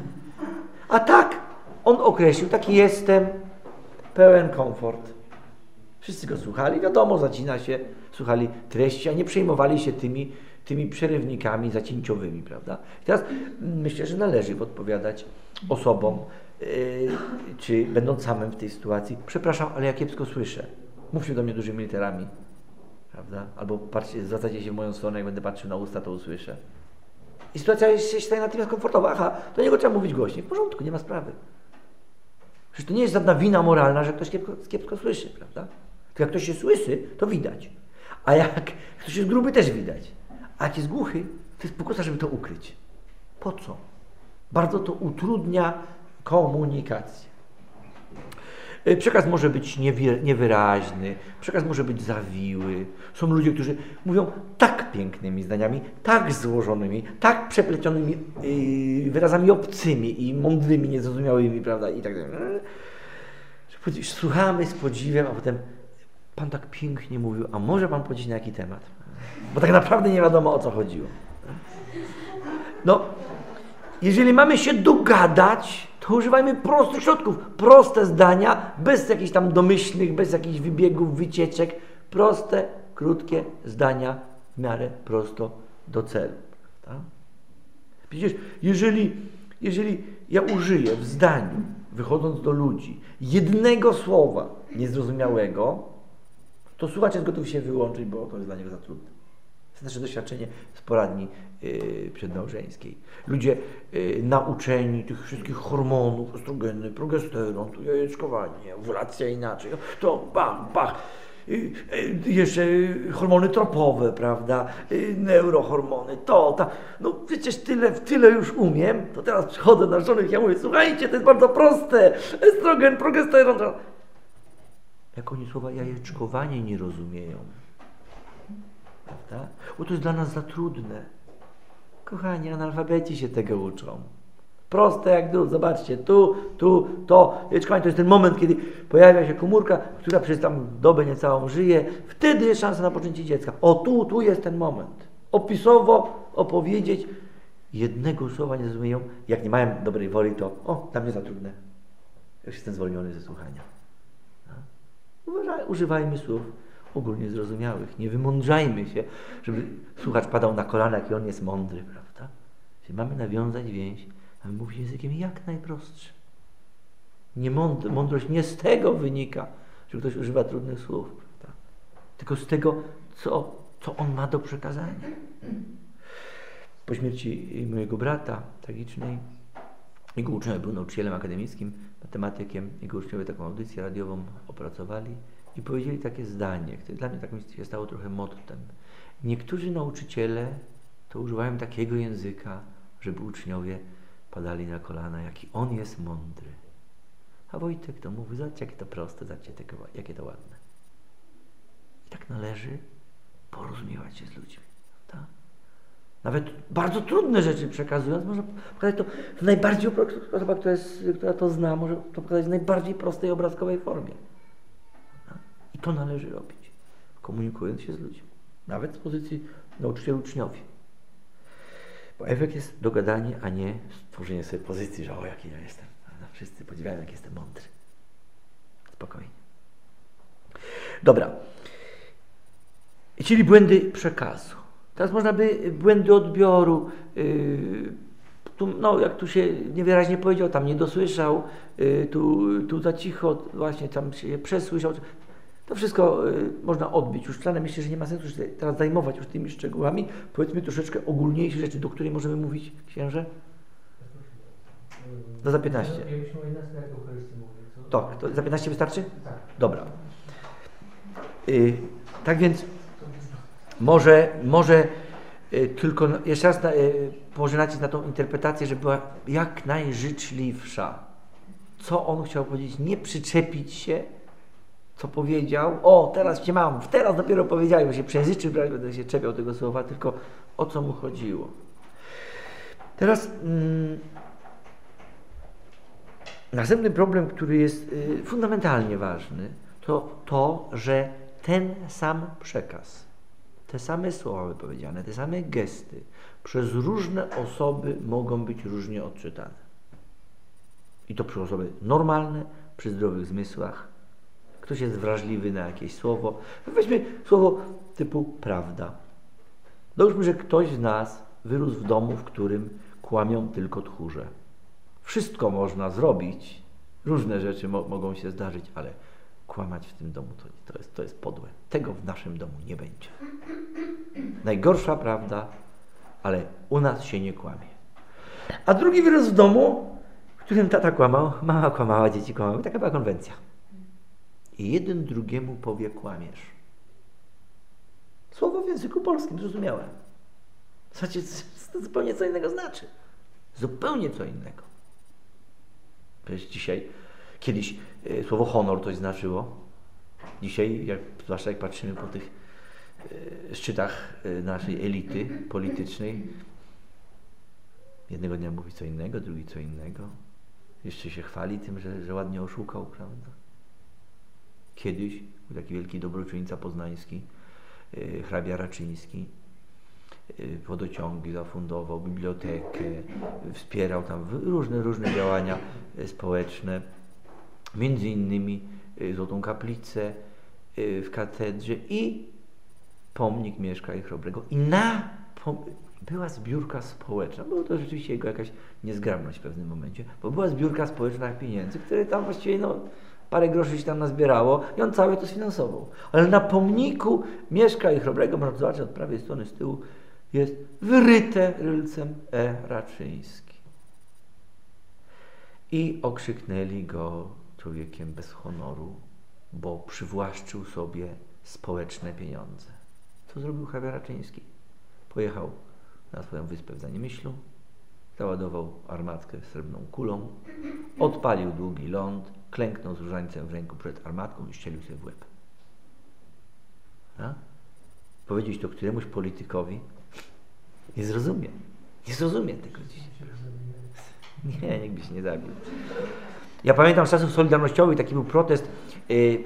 A tak on określił, taki jestem, pełen komfort. Wszyscy go słuchali, wiadomo, zacina się, słuchali treści, a nie przejmowali się tymi, tymi przerywnikami zacięciowymi, prawda? I teraz myślę, że należy odpowiadać osobom, yy, czy będąc samym w tej sytuacji, przepraszam, ale ja kiepsko słyszę. Mówcie do mnie dużymi literami, prawda? Albo patrzcie, zwracajcie się w moją stronę, jak będę patrzył na usta, to usłyszę. I sytuacja się staje natychmiast komfortowa. Aha, do niego trzeba mówić głośniej. W porządku, nie ma sprawy. Przecież to nie jest żadna wina moralna, że ktoś kiepsko, kiepsko słyszy, prawda? Tylko jak ktoś się słyszy, to widać. A jak ktoś jest gruby, też widać. A jak jest głuchy, to jest pokusa, żeby to ukryć. Po co? Bardzo to utrudnia komunikację. Przekaz może być niewyraźny, przekaz może być zawiły. Są ludzie, którzy mówią tak pięknymi zdaniami, tak złożonymi, tak przeplecionymi yy, wyrazami obcymi i mądrymi, niezrozumiałymi, prawda, i tak dalej. Słuchamy z podziwem, a potem Pan tak pięknie mówił, a może Pan powiedzieć na jaki temat? Bo tak naprawdę nie wiadomo, o co chodziło. No, jeżeli mamy się dogadać, to używajmy prostych środków, proste zdania, bez jakichś tam domyślnych, bez jakichś wybiegów, wycieczek, proste, krótkie zdania, w miarę prosto do celu. Prawda? Przecież jeżeli, jeżeli ja użyję w zdaniu, wychodząc do ludzi, jednego słowa niezrozumiałego, to słuchacz jest gotów się wyłączyć, bo to jest dla niego za trudne. To jest nasze doświadczenie z poradni yy, przedmałżeńskiej. Ludzie yy, nauczeni tych wszystkich hormonów, estrogeny, progesteron, tu jajeczkowanie, owulacja inaczej, to bach, bach. Yy, yy, jeszcze hormony tropowe, prawda, yy, neurohormony, to, ta. No przecież tyle, tyle już umiem, to teraz przychodzę na żonę i ja mówię, słuchajcie, to jest bardzo proste, estrogen, progesteron. To... Jak oni słowa jajeczkowanie nie rozumieją. Prawda? Bo to jest dla nas za trudne. Kochani, analfabeci się tego uczą. Proste jak drut. Zobaczcie, tu, tu, to. Jajeczkowanie to jest ten moment, kiedy pojawia się komórka, która przez tam dobę niecałą żyje. Wtedy jest szansa na poczęcie dziecka. O, tu, tu jest ten moment. Opisowo opowiedzieć. Jednego słowa nie zrozumieją. Jak nie mają dobrej woli, to o, dla mnie za trudne. Już jestem zwolniony ze słuchania. Używajmy słów ogólnie zrozumiałych. Nie wymądrzajmy się, żeby słuchacz padał na kolana, jaki on jest mądry, prawda? Czyli mamy nawiązać więź, mamy mówić językiem jak najprostszym. Nie mąd mądrość nie z tego wynika, że ktoś używa trudnych słów, prawda? Tylko z tego, co, co on ma do przekazania. Po śmierci mojego brata tragicznej, jego uczeń był nauczycielem akademickim, matematykiem, jego uczniowie taką audycję radiową opracowali i powiedzieli takie zdanie, które dla mnie tak się stało trochę mottem. Niektórzy nauczyciele to używają takiego języka, żeby uczniowie padali na kolana, jaki on jest mądry. A Wojtek to mówi, zobaczcie, jakie to proste, zobaczcie, jakie to ładne. I tak należy porozumiewać się z ludźmi. Tak? Nawet bardzo trudne rzeczy przekazując, można pokazać to w najbardziej, osoba, która, jest, która to zna, może to pokazać w najbardziej prostej, obrazkowej formie. Tak? I to należy robić, komunikując się z ludźmi. Nawet z pozycji nauczyciel-uczniowie. Bo efekt jest dogadanie, a nie stworzenie sobie pozycji, że o, jaki ja jestem. Wszyscy podziwiają, jak jestem mądry. Spokojnie. Dobra. Czyli błędy przekazu. Teraz można by błędy odbioru, yy, tu, no jak tu się niewyraźnie powiedział, tam nie dosłyszał, yy, tu, tu za cicho, właśnie tam się przesłyszał. To wszystko yy, można odbić. Już wcale myślę, że nie ma sensu się teraz zajmować już tymi szczegółami. Powiedzmy troszeczkę ogólniejsze rzeczy, do której możemy mówić, księże? Do za piętnaście. Tak, to za piętnaście wystarczy? Tak. Dobra. Yy, tak więc może, może yy, tylko jeszcze raz yy, położę nacisk na tą interpretację, żeby była jak najżyczliwsza. Co on chciał powiedzieć? Nie przyczepić się, co powiedział. O, teraz cię mam, teraz dopiero powiedziałem, bo się przejęzyczył, będę się czepiał tego słowa, tylko o co mu chodziło. Teraz mm, następny problem, który jest y, fundamentalnie ważny, to to, że ten sam przekaz, te same słowa wypowiedziane, te same gesty przez różne osoby mogą być różnie odczytane. I to przy osoby normalne, przy zdrowych zmysłach. Ktoś jest wrażliwy na jakieś słowo. Weźmy słowo typu prawda. Załóżmy, że ktoś z nas wyrósł w domu, w którym kłamią tylko tchórze. Wszystko można zrobić, różne rzeczy mo mogą się zdarzyć, ale kłamać w tym domu to, to, jest, to jest podłe. Tego w naszym domu nie będzie. Najgorsza prawda, ale u nas się nie kłamie. A drugi wyrósł w domu, w którym tata kłamał, mama kłamała, dzieci kłamały. Taka była konwencja. I jeden drugiemu powie kłamiesz. Słowo w języku polskim, zrozumiałe. Słuchajcie, to zupełnie co innego znaczy. Zupełnie co innego. Przecież dzisiaj, kiedyś y, słowo honor coś znaczyło. Dzisiaj, jak, zwłaszcza jak patrzymy po tych y, szczytach y, naszej elity politycznej, jednego dnia mówi co innego, drugi co innego. Jeszcze się chwali tym, że, że ładnie oszukał, prawda? Kiedyś był taki wielki dobroczyńca poznański, y, hrabia Raczyński, y, wodociągi zafundował, bibliotekę, y, wspierał tam różne, różne działania y, społeczne, między innymi y, Złotą Kaplicę y, w katedrze i pomnik Mieszka i Chrobrego. I na była zbiórka społeczna. Było to rzeczywiście jego jakaś niezgrabność w pewnym momencie, bo była zbiórka społeczna pieniędzy, które tam właściwie no, parę groszy się tam nazbierało i on cały to sfinansował. Ale na pomniku Mieszka i Chrobrego, można zobaczyć od prawej strony z tyłu, jest wyryte rylcem E. Raczyński. I okrzyknęli go człowiekiem bez honoru, bo przywłaszczył sobie społeczne pieniądze. Co zrobił hrabia Raczyński? Pojechał na swoją wyspę w Zaniemyślu, załadował armatkę srebrną kulą, odpalił długi ląd, klęknął z różańcem w ręku przed armatką i strzelił sobie w łeb. A? Powiedzieć to któremuś politykowi nie zrozumie. Nie zrozumie tego dziś. Nie, nikt by się nie zabił. Ja pamiętam z czasów solidarnościowych taki był protest yy, yy,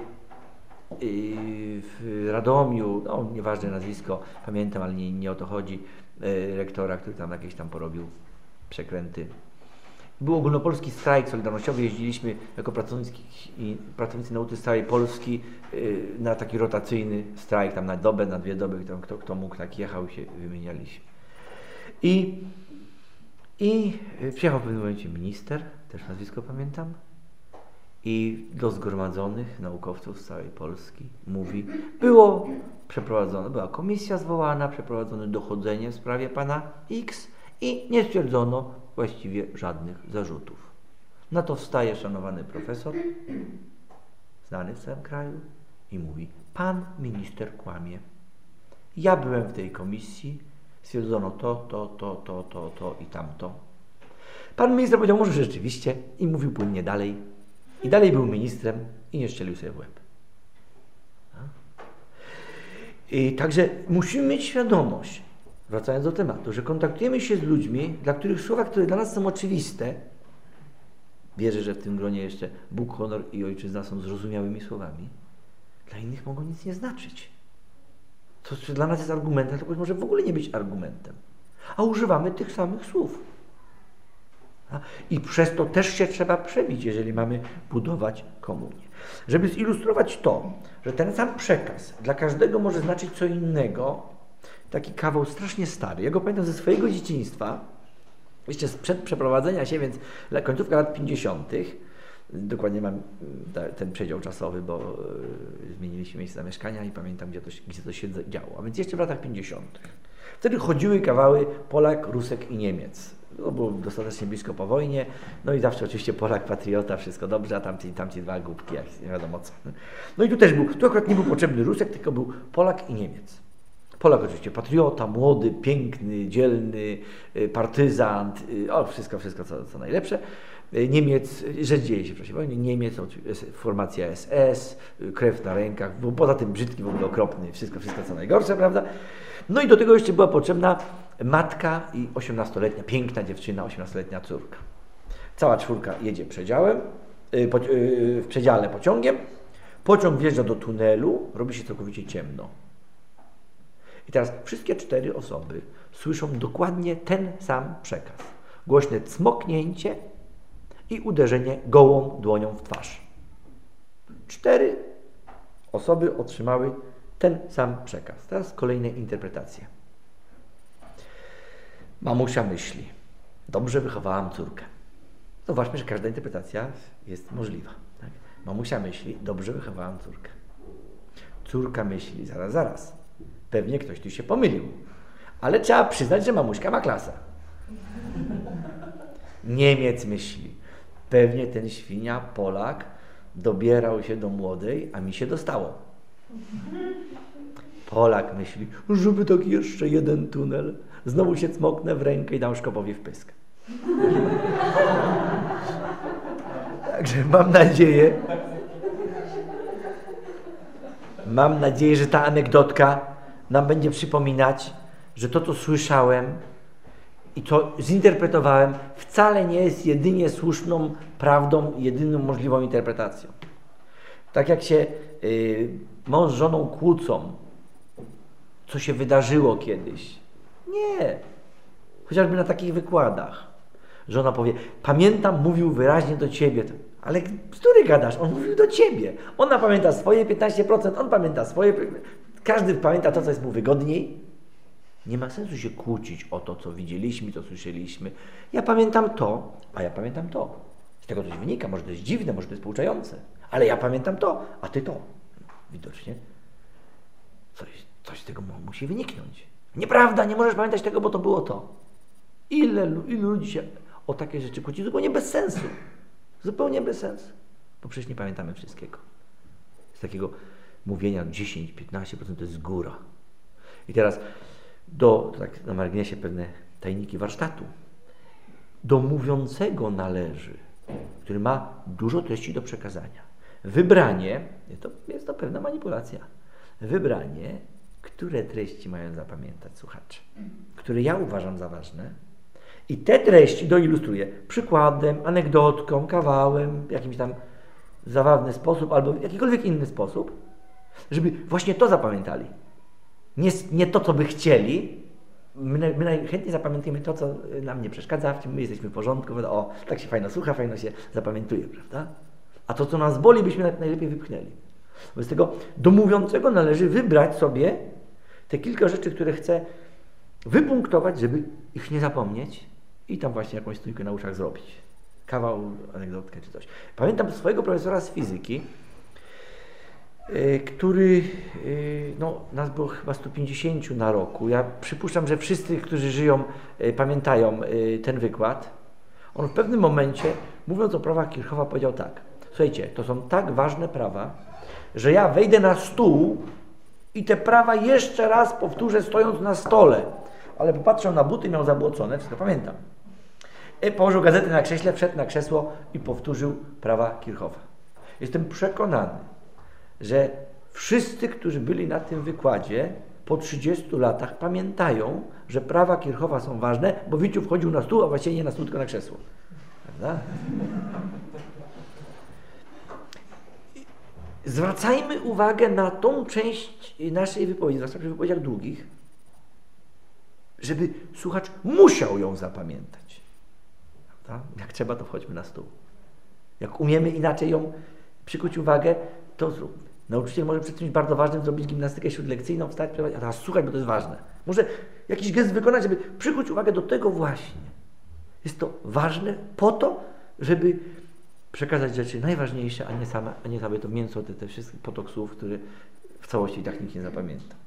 w Radomiu, no nieważne nazwisko, pamiętam, ale nie, nie o to chodzi, yy, rektora, który tam jakieś tam porobił przekręty. Był ogólnopolski strajk solidarnościowy, jeździliśmy jako pracownicy, pracownicy nauki z całej Polski yy, na taki rotacyjny strajk, tam na dobę, na dwie doby, tam kto, kto mógł, tak jechał, się wymienialiśmy. I, i przyjechał w pewnym momencie minister, też nazwisko pamiętam, i do zgromadzonych naukowców z całej Polski mówi, było przeprowadzone, była komisja zwołana, przeprowadzone dochodzenie w sprawie pana X i nie stwierdzono właściwie żadnych zarzutów. Na to wstaje szanowany profesor, znany w całym kraju, i mówi, pan minister kłamie. Ja byłem w tej komisji, stwierdzono to, to, to, to, to, to i tamto. Pan minister powiedział, może rzeczywiście i mówił płynnie dalej. I dalej był ministrem i nie szczelił sobie w łeb. I także musimy mieć świadomość, wracając do tematu, że kontaktujemy się z ludźmi, dla których słowa, które dla nas są oczywiste, wierzę, że w tym gronie jeszcze Bóg, honor i ojczyzna są zrozumiałymi słowami, dla innych mogą nic nie znaczyć. To, co dla nas jest argumentem, to może w ogóle nie być argumentem. A używamy tych samych słów. I przez to też się trzeba przebić, jeżeli mamy budować komunię. Żeby zilustrować to, że ten sam przekaz dla każdego może znaczyć co innego, taki kawał strasznie stary. Ja go pamiętam ze swojego dzieciństwa, jeszcze sprzed przeprowadzenia się, więc końcówka lat pięćdziesiątych. Dokładnie mam ten przedział czasowy, bo zmieniliśmy miejsce zamieszkania i pamiętam, gdzie to, gdzie to się działo. A więc jeszcze w latach pięćdziesiątych. Wtedy chodziły kawały Polak, Rusek i Niemiec. To było dostatecznie blisko po wojnie, no i zawsze oczywiście Polak, patriota, wszystko dobrze, a tamci, tamci dwa głupki, jak nie wiadomo co. No i tu też był, tu akurat nie był potrzebny Rusek, tylko był Polak i Niemiec. Polak oczywiście patriota, młody, piękny, dzielny, partyzant, o wszystko, wszystko co, co najlepsze. Niemiec, rzecz dzieje się w czasie wojny, Niemiec, formacja S S, krew na rękach, bo poza tym brzydki, w ogóle okropny, wszystko, wszystko co najgorsze, prawda? No i do tego jeszcze była potrzebna matka i osiemnastoletnia, piękna dziewczyna, osiemnastoletnia córka. Cała czwórka jedzie przedziałem, w przedziale pociągiem, pociąg wjeżdża do tunelu, robi się całkowicie ciemno. I teraz wszystkie cztery osoby słyszą dokładnie ten sam przekaz. Głośne cmoknięcie i uderzenie gołą dłonią w twarz. Cztery osoby otrzymały ten sam przekaz. Teraz kolejne interpretacje. Mamusia myśli, dobrze wychowałam córkę. Zobaczmy, że każda interpretacja jest możliwa. Tak? Mamusia myśli, dobrze wychowałam córkę. Córka myśli, zaraz, zaraz. Pewnie ktoś tu się pomylił. Ale trzeba przyznać, że mamuśka ma klasę. Niemiec myśli, pewnie ten świnia, Polak, dobierał się do młodej, a mi się dostało. Polak myśli, żeby tak jeszcze jeden tunel. Znowu się cmoknę w rękę i dam Szkopowi w pysk. Także mam nadzieję, mam nadzieję, że ta anegdotka nam będzie przypominać, że to, co słyszałem i to zinterpretowałem, wcale nie jest jedynie słuszną prawdą, jedyną możliwą interpretacją. Tak jak się yy, mąż z żoną kłócą, co się wydarzyło kiedyś. Nie. Chociażby na takich wykładach. Żona powie, pamiętam, mówił wyraźnie do ciebie. Ale który gadasz? On mówił do ciebie. Ona pamięta swoje piętnaście procent, on pamięta swoje. Każdy pamięta to, co jest mu wygodniej. Nie ma sensu się kłócić o to, co widzieliśmy, co słyszeliśmy. Ja pamiętam to, a ja pamiętam to. Z tego coś wynika. Może to jest dziwne, może to jest pouczające. Ale ja pamiętam to, a ty to. Widocznie coś, coś z tego musi wyniknąć. Nieprawda, nie możesz pamiętać tego, bo to było to. Ile, ilu ludzi się o takie rzeczy kłóci? Zupełnie bez sensu. Zupełnie bez sensu. Bo przecież nie pamiętamy wszystkiego. Z takiego mówienia dziesięć do piętnastu procent to jest góra. I teraz do, tak na marginesie pewne tajniki warsztatu. Do mówiącego należy, który ma dużo treści do przekazania. Wybranie, to jest to pewna manipulacja, wybranie, które treści mają zapamiętać słuchacze, które ja uważam za ważne i te treści doilustruję przykładem, anegdotką, kawałem, w jakimś tam zabawny sposób albo w jakikolwiek inny sposób, żeby właśnie to zapamiętali. Nie, nie to, co by chcieli. My, my najchętniej zapamiętujemy to, co nam nie przeszkadza, w czym my jesteśmy w porządku. O, tak się fajno słucha, fajno się zapamiętuje, prawda? A to, co nas boli, byśmy najlepiej wypchnęli. Wobec tego do mówiącego należy wybrać sobie te kilka rzeczy, które chcę wypunktować, żeby ich nie zapomnieć i tam właśnie jakąś stójkę na uszach zrobić. Kawał, anegdotkę czy coś. Pamiętam swojego profesora z fizyki, który, no, nas było chyba sto pięćdziesięciu na roku. Ja przypuszczam, że wszyscy, którzy żyją, pamiętają ten wykład. On w pewnym momencie, mówiąc o prawach Kirchhoffa, powiedział tak: słuchajcie, to są tak ważne prawa, że ja wejdę na stół i te prawa jeszcze raz powtórzę, stojąc na stole. Ale popatrzę na buty, miał zabłocone, wszystko pamiętam. Położył gazetę na krześle, wszedł na krzesło i powtórzył prawa Kirchhoffa. Jestem przekonany, że wszyscy, którzy byli na tym wykładzie, po trzydziestu latach pamiętają, że prawa Kirchhoffa są ważne, bo Wiciu wchodził na stół, a właściwie nie na stół, tylko na krzesło. Prawda? Zwracajmy uwagę na tą część naszej wypowiedzi, zwłaszcza przy wypowiedziach długich, żeby słuchacz musiał ją zapamiętać. Prawda? Jak trzeba, to wchodźmy na stół. Jak umiemy inaczej ją przykuć uwagę, to zróbmy. Nauczyciel może przed czymś bardzo ważnym zrobić gimnastykę śródlekcyjną, wstać, a teraz słuchać, bo to jest ważne. Może jakiś gest wykonać, żeby przykuć uwagę do tego właśnie. Jest to ważne po to, żeby przekazać rzeczy najważniejsze, a nie same, a nie sobie to mięso, te, te wszystkie potok słów, które w całości i tak nikt nie zapamięta.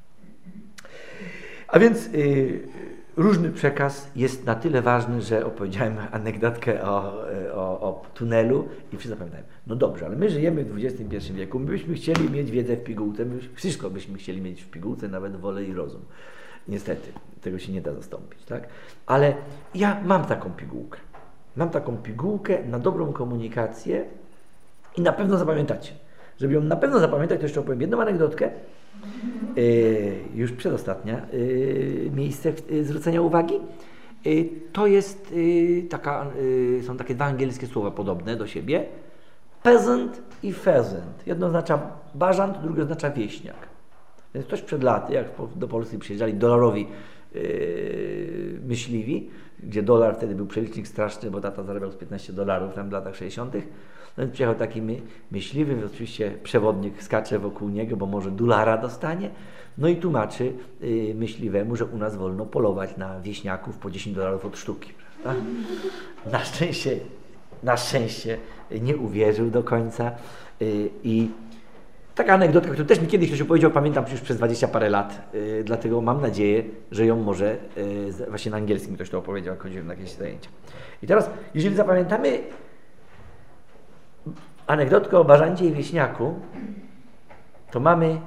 A więc yy, różny przekaz jest na tyle ważny, że opowiedziałem anegdotkę o, o, o tunelu i wszyscy zapamiętają. No dobrze, ale my żyjemy w dwudziestym pierwszym wieku, my byśmy chcieli mieć wiedzę w pigułce, my wszystko byśmy chcieli mieć w pigułce, nawet wolę i rozum. Niestety, tego się nie da zastąpić, tak? Ale ja mam taką pigułkę. Mam taką pigułkę na dobrą komunikację i na pewno zapamiętacie. Żeby ją na pewno zapamiętać, to jeszcze opowiem jedną anegdotkę. Yy, już przedostatnia yy, miejsce yy, zwrócenia uwagi. Yy, to jest yy, taka, yy, są takie dwa angielskie słowa podobne do siebie. Peasant i pheasant. Jedno oznacza bażant, drugie oznacza wieśniak. Więc ktoś przed laty, jak do Polski przyjeżdżali dolarowi yy, myśliwi, gdzie dolar wtedy był przelicznik straszny, bo tata zarabiał z piętnaście dolarów tam w latach sześćdziesiątych. No więc przyjechał taki my, myśliwy, oczywiście przewodnik skacze wokół niego, bo może dolara dostanie. No i tłumaczy yy, myśliwemu, że u nas wolno polować na wieśniaków po dziesięć dolarów od sztuki. Prawda? Na szczęście, na szczęście nie uwierzył do końca yy, i taka anegdotka, którą też mi kiedyś ktoś opowiedział, pamiętam już przez dwadzieścia parę lat, yy, dlatego mam nadzieję, że ją może yy, właśnie na angielskim ktoś to opowiedział, jak chodziłem na jakieś zajęcia. I teraz, jeżeli zapamiętamy anegdotkę o bażancie i wieśniaku, to mamy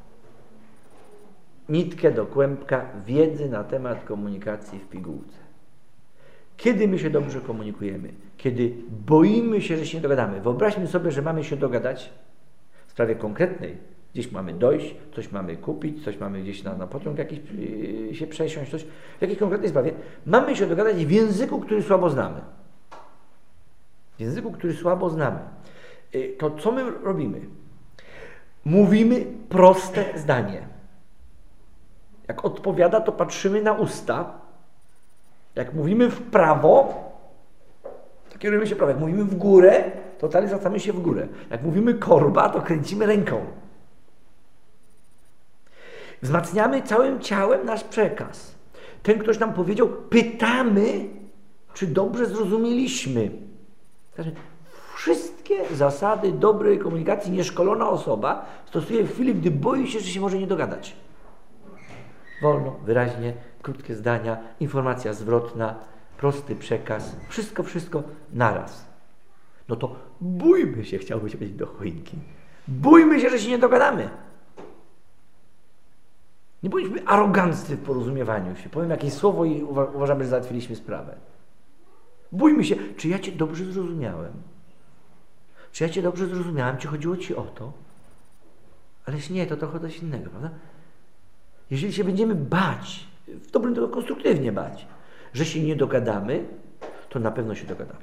nitkę do kłębka wiedzy na temat komunikacji w pigułce. Kiedy my się dobrze komunikujemy? Kiedy boimy się, że się nie dogadamy. Wyobraźmy sobie, że mamy się dogadać w sprawie konkretnej. Gdzieś mamy dojść, coś mamy kupić, coś mamy gdzieś na, na pociąg jakiś yy, się przesiąść, coś w jakiejś konkretnej sprawie. Mamy się dogadać w języku, który słabo znamy. W języku, który słabo znamy. Yy, to co my robimy? Mówimy proste zdanie. Jak odpowiada, to patrzymy na usta. Jak mówimy w prawo, to kierujemy się prawo. Jak mówimy w górę, to dalej zwracamy się w górę. Jak mówimy korba, to kręcimy ręką. Wzmacniamy całym ciałem nasz przekaz. Ten ktoś nam powiedział, pytamy, czy dobrze zrozumieliśmy. Znaczy, wszystkie zasady dobrej komunikacji nieszkolona osoba stosuje w chwili, gdy boi się, że się może nie dogadać. Wolno, wyraźnie, krótkie zdania, informacja zwrotna, prosty przekaz, wszystko, wszystko naraz. No to bójmy się, chciałby się powiedzieć do choinki. Bójmy się, że się nie dogadamy. Nie bądźmy aroganccy w porozumiewaniu się. Powiem jakieś słowo i uważamy, że załatwiliśmy sprawę. Bójmy się, czy ja Cię dobrze zrozumiałem? Czy ja Cię dobrze zrozumiałem? Czy chodziło Ci o to? Ależ nie, to trochę coś innego, prawda? Jeżeli się będziemy bać, w dobrym tego konstruktywnie bać, że się nie dogadamy, to na pewno się dogadamy.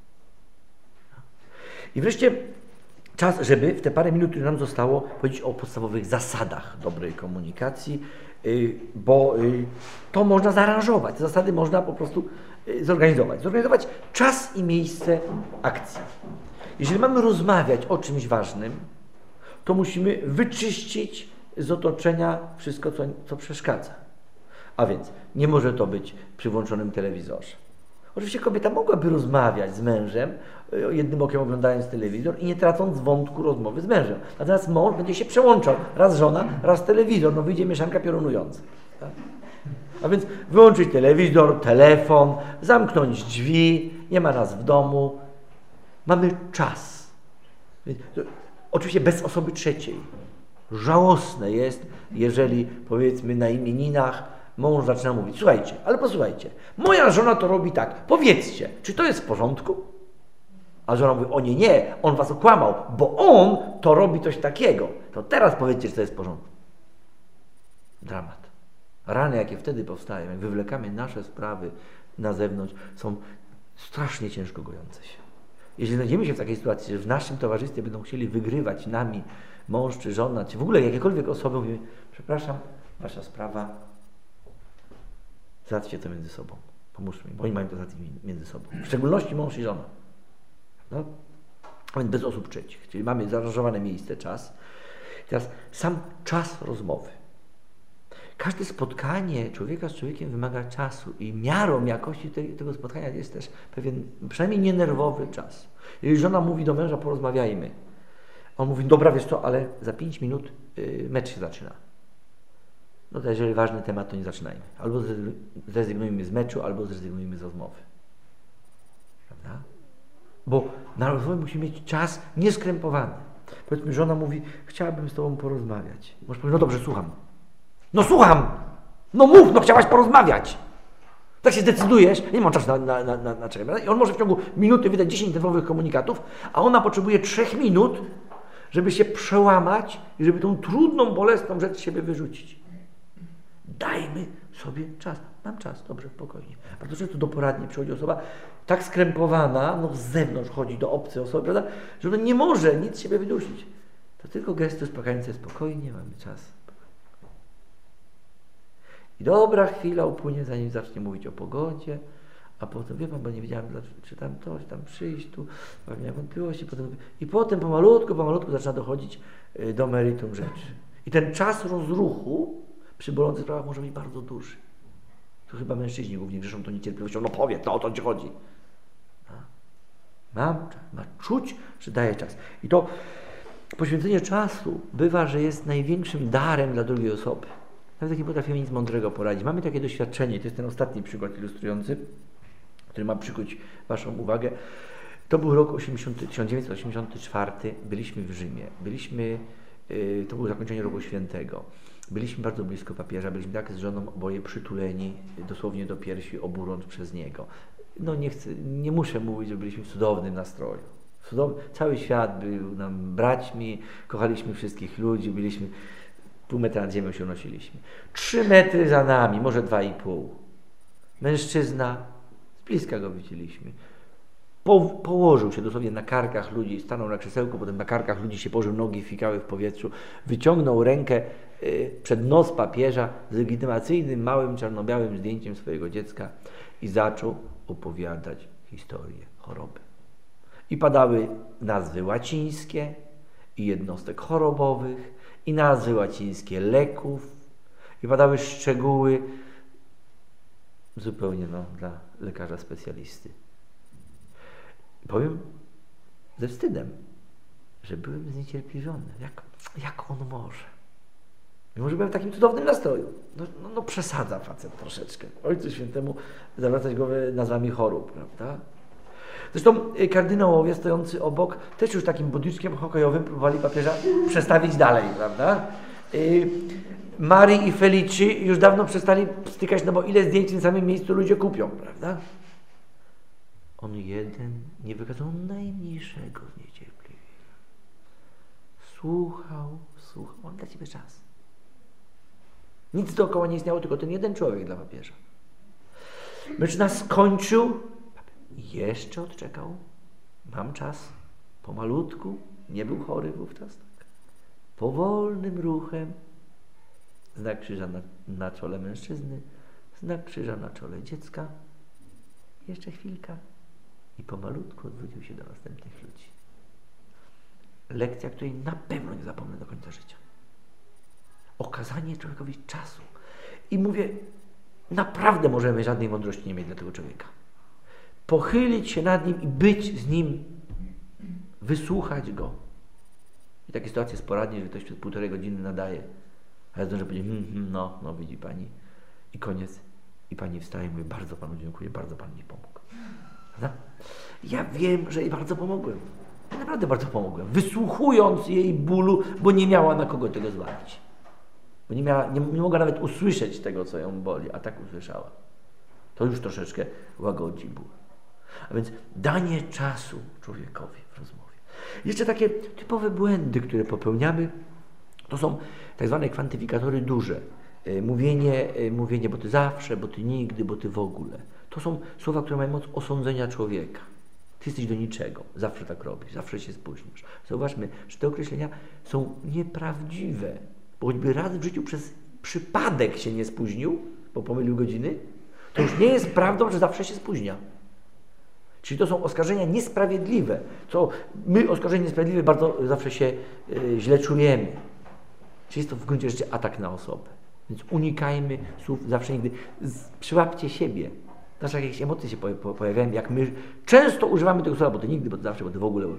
I wreszcie czas, żeby w te parę minut, które nam zostało, powiedzieć o podstawowych zasadach dobrej komunikacji, bo to można zaaranżować. Te zasady można po prostu zorganizować. Zorganizować czas i miejsce akcji. Jeżeli mamy rozmawiać o czymś ważnym, to musimy wyczyścić z otoczenia wszystko, co, co przeszkadza. A więc nie może to być przy włączonym telewizorze. Oczywiście kobieta mogłaby rozmawiać z mężem, jednym okiem oglądając telewizor i nie tracąc wątku rozmowy z mężem. Natomiast mąż będzie się przełączał. Raz żona, raz telewizor. No wyjdzie mieszanka piorunująca. Tak? A więc wyłączyć telewizor, telefon, zamknąć drzwi, nie ma nas w domu. Mamy czas. Oczywiście bez osoby trzeciej. Żałosne jest, jeżeli powiedzmy na imieninach mąż zaczyna mówić, słuchajcie, ale posłuchajcie, moja żona to robi tak, powiedzcie, czy to jest w porządku? A żona mówi, o nie, nie, on was okłamał, bo on to robi coś takiego. To teraz powiedzcie, czy to jest w porządku. Dramat. Rany, jakie wtedy powstają, jak wywlekamy nasze sprawy na zewnątrz, są strasznie ciężko gojące się. Jeśli znajdziemy się w takiej sytuacji, że w naszym towarzystwie będą chcieli wygrywać nami mąż czy żona, czy w ogóle jakiekolwiek osoby, mówimy, przepraszam, wasza sprawa, załatwcie to między sobą. Pomóżmy im, bo oni mają to załatwić między sobą. W szczególności mąż i żona. No? A więc bez osób trzecich. Czyli mamy zaaranżowane miejsce, czas. Teraz sam czas rozmowy. Każde spotkanie człowieka z człowiekiem wymaga czasu i miarą jakości te, tego spotkania jest też pewien, przynajmniej nienerwowy czas. Jeżeli żona mówi do męża, porozmawiajmy. On mówi, dobra, wiesz co, ale za pięć minut yy, mecz się zaczyna. No to jeżeli ważny temat, to nie zaczynajmy. Albo zrezygnujmy z meczu, albo zrezygnujmy z rozmowy. Prawda? Bo na rozmowę musimy mieć czas nieskrępowany. Powiedzmy, żona mówi, chciałabym z tobą porozmawiać. Możesz powiedzieć, no dobrze, słucham. No słucham! No mów, no chciałaś porozmawiać. Tak się zdecydujesz, nie mam czasu na, na, na, na, na czekać. I on może w ciągu minuty wydać dziesięć nerwowych komunikatów, a ona potrzebuje trzech minut, żeby się przełamać i żeby tą trudną, bolesną rzecz z siebie wyrzucić. Dajmy sobie czas. Mam czas, dobrze, spokojnie. Bardzo często do poradni przychodzi osoba tak skrępowana, no z zewnątrz chodzi do obcej osoby, prawda, że ona nie może nic z siebie wydusić. To tylko gesty uspokajające, spokojnie, mamy czas. I dobra chwila upłynie, zanim zacznie mówić o pogodzie, a potem, wie pan, bo nie wiedziałem, czy tam to, czy tam przyjść, tu, miałem wątpliwości, potem, i potem pomalutku, pomalutku zaczyna dochodzić do meritum rzeczy. I ten czas rozruchu przy bolących sprawach może być bardzo duży. Tu chyba mężczyźni głównie grzeszą tą niecierpliwością, no powiedz, no o to ci chodzi. No. Mam czas, ma czuć, że daje czas. I to poświęcenie czasu bywa, że jest największym darem dla drugiej osoby. Nawet nie potrafimy nic mądrego poradzić. Mamy takie doświadczenie, to jest ten ostatni przykład ilustrujący, który ma przykuć waszą uwagę. To był rok tysiąc dziewięćset osiemdziesiąty czwarty, byliśmy w Rzymie, byliśmy, yy, to było zakończenie roku świętego, byliśmy bardzo blisko papieża, byliśmy tak z żoną oboje przytuleni dosłownie do piersi, oburącz przez niego. No nie chcę, nie muszę mówić, że byliśmy w cudownym nastroju. Cudowny, cały świat był nam braćmi, kochaliśmy wszystkich ludzi, byliśmy pół metra nad ziemią się unosiliśmy. Trzy metry za nami, może dwa i pół. Mężczyzna, z bliska go widzieliśmy. Po, położył się dosłownie na karkach ludzi, stanął na krzesełku, potem na karkach ludzi się położył, nogi fikały w powietrzu, wyciągnął rękę y, przed nos papieża z legitymacyjnym, małym, czarno-białym zdjęciem swojego dziecka i zaczął opowiadać historię choroby. I padały nazwy łacińskie i jednostek chorobowych, i nazwy łacińskie leków, i padały szczegóły zupełnie no, dla lekarza specjalisty. Powiem ze wstydem, że byłem zniecierpliwiony. Jak, jak on może? Mimo, że byłem w takim cudownym nastroju. No, no, no przesadza facet troszeczkę. Ojcu Świętemu zawracać głowę nazwami chorób, prawda? Zresztą kardynałowie stojący obok też już takim budyczkiem hokejowym próbowali papieża przestawić dalej, prawda? Yy, Marii i Felici już dawno przestali stykać, no bo ile zdjęć w tym samym miejscu ludzie kupią, prawda? On jeden nie wykazał najmniejszego zniecierpliwienia. Słuchał, słuchał. On dla ciebie czas. Nic dookoła nie istniało, tylko ten jeden człowiek dla papieża. Mężczyzna skończył, jeszcze odczekał. Mam czas. Pomalutku. Nie był chory wówczas. Tak. Powolnym ruchem. Znak krzyża na, na czole mężczyzny. Znak krzyża na czole dziecka. Jeszcze chwilka. I pomalutku odwrócił się do następnych ludzi. Lekcja, której na pewno nie zapomnę do końca życia. Okazanie człowiekowi czasu. I mówię, naprawdę możemy żadnej mądrości nie mieć dla tego człowieka. Pochylić się nad nim i być z nim, wysłuchać go. I takie sytuacje sporadnie, że ktoś przez półtorej godziny nadaje, a ja zdążę powiedzieć, hm, hm, no, no widzi pani. I koniec. I pani wstaje i mówi, bardzo panu dziękuję, bardzo pan mi pomógł. Prawda? Ja wiem, że jej bardzo pomogłem. Ja naprawdę bardzo pomogłem. Wysłuchując jej bólu, bo nie miała na kogo tego zwalić. Bo nie, miała, nie, nie mogła nawet usłyszeć tego, co ją boli, a tak usłyszała. To już troszeczkę łagodzi ból. A więc danie czasu człowiekowi w rozmowie. Jeszcze takie typowe błędy, które popełniamy, to są tak zwane kwantyfikatory duże. Mówienie, mówienie, bo ty zawsze, bo ty nigdy, bo ty w ogóle. To są słowa, które mają moc osądzenia człowieka. Ty jesteś do niczego, zawsze tak robisz, zawsze się spóźnisz. Zauważmy, że te określenia są nieprawdziwe, bo choćby raz w życiu przez przypadek się nie spóźnił, bo pomylił godziny, to już nie jest prawdą, że zawsze się spóźnia. Czyli to są oskarżenia niesprawiedliwe, co my oskarżenia niesprawiedliwe bardzo zawsze się y, źle czujemy. Czyli jest to w gruncie rzeczy atak na osobę. Więc unikajmy słów zawsze nigdy. Z, przyłapcie siebie. Nasze jakieś emocje się po, po, pojawiają, jak my często używamy tego słowa, bo to nigdy, bo to zawsze, bo to w ogóle.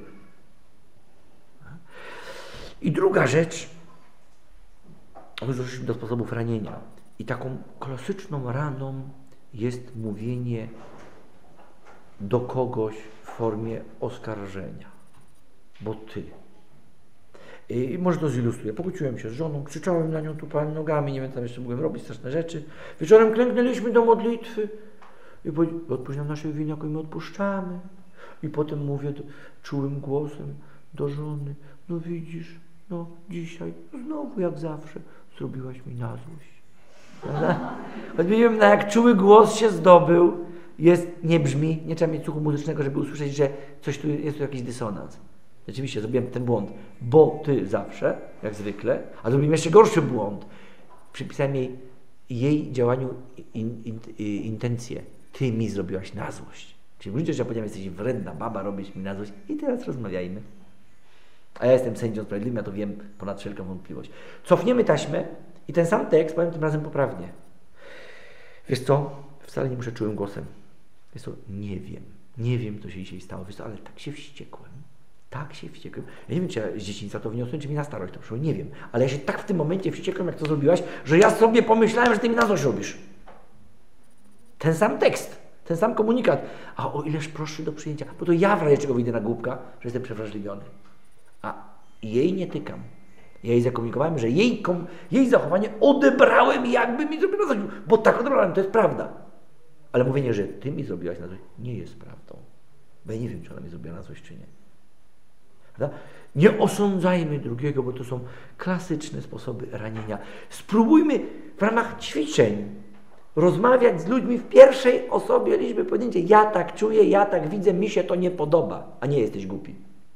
I druga rzecz, już doszliśmy do sposobów ranienia. I taką klasyczną raną jest mówienie do kogoś w formie oskarżenia. Bo ty. I może to zilustruję. Pokłóciłem się z żoną, krzyczałem na nią, tupałem nogami, nie wiem, tam jeszcze mogłem robić straszne rzeczy. Wieczorem klęknęliśmy do modlitwy i odpuść nam naszych win, jako my odpuszczamy. I potem mówię do, czułym głosem do żony, no widzisz, no dzisiaj, znowu jak zawsze, zrobiłaś mi na złość. Choć nie wiem, na jak czuły głos się zdobył, jest, nie brzmi, nie trzeba mieć słuchu muzycznego, żeby usłyszeć, że coś tu jest tu jakiś dysonans. Rzeczywiście zrobiłem ten błąd, bo ty zawsze, jak zwykle, a zrobiłem jeszcze gorszy błąd. Przypisałem jej, jej działaniu in, in, in, intencję. Ty mi zrobiłaś na złość. Czyli w że ja powiedziałem, jesteś wredna baba, robisz mi na złość i teraz rozmawiajmy. A ja jestem sędzią sprawiedliwym, ja to wiem ponad wszelką wątpliwość. Cofniemy taśmę i ten sam tekst powiem tym razem poprawnie. Wiesz co? Wcale nie muszę czułym głosem. Wiesz co? Nie wiem. Nie wiem, co się dzisiaj stało. Wiesz co? Ale tak się wściekłem. Tak się wściekłem. Ja nie wiem, czy ja z dzieciństwa to wniosłem, czy mi na starość to przyszło. Nie wiem. Ale ja się tak w tym momencie wściekłem, jak to zrobiłaś, że ja sobie pomyślałem, że ty mi na złość robisz. Ten sam tekst. Ten sam komunikat. A o ileż prostszy do przyjęcia. Bo to ja w razie czego wyjdę na głupka, że jestem przewrażliwiony. A jej nie tykam. Ja jej zakomunikowałem, że jej, kom, jej zachowanie odebrałem, jakby mi zrobił na złość. Bo tak odebrałem, to jest prawda. Ale mówienie, że ty mi zrobiłaś na złość, nie jest prawdą. Bo ja nie wiem, czy ona mi zrobiła na złość, czy nie. Prawda? Nie osądzajmy drugiego, bo to są klasyczne sposoby ranienia. Spróbujmy w ramach ćwiczeń rozmawiać z ludźmi w pierwszej osobie liczby pojedynczej. Ja tak czuję, ja tak widzę, mi się to nie podoba, a nie jesteś głupi.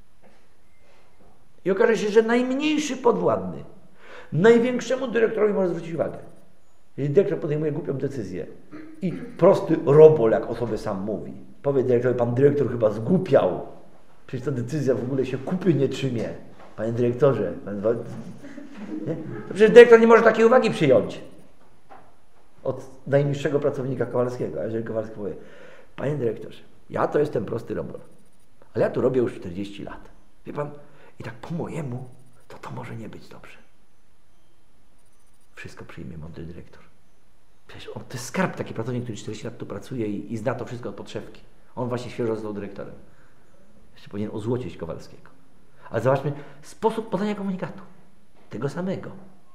I okaże się, że najmniejszy podwładny największemu dyrektorowi może zwrócić uwagę. Jeżeli dyrektor podejmuje głupią decyzję i prosty robol, jak o sobie sam mówi, powie dyrektorowi, pan dyrektor chyba zgłupiał, przecież ta decyzja w ogóle się kupy nie trzymie. Panie dyrektorze, pan... nie? To przecież dyrektor nie może takiej uwagi przyjąć od najniższego pracownika Kowalskiego. A jeżeli Kowalski powie, panie dyrektorze, ja to jestem prosty robol, ale ja tu robię już czterdzieści lat. Wie pan, i tak po mojemu, to to może nie być dobrze. Wszystko przyjmie mądry dyrektor. Przecież on, to jest skarb, taki pracownik, który czterdzieści lat tu pracuje i, i zna to wszystko od podszewki. On właśnie świeżo został dyrektorem. Jeszcze powinien ozłocić Kowalskiego. Ale zobaczmy sposób podania komunikatu. Tego samego.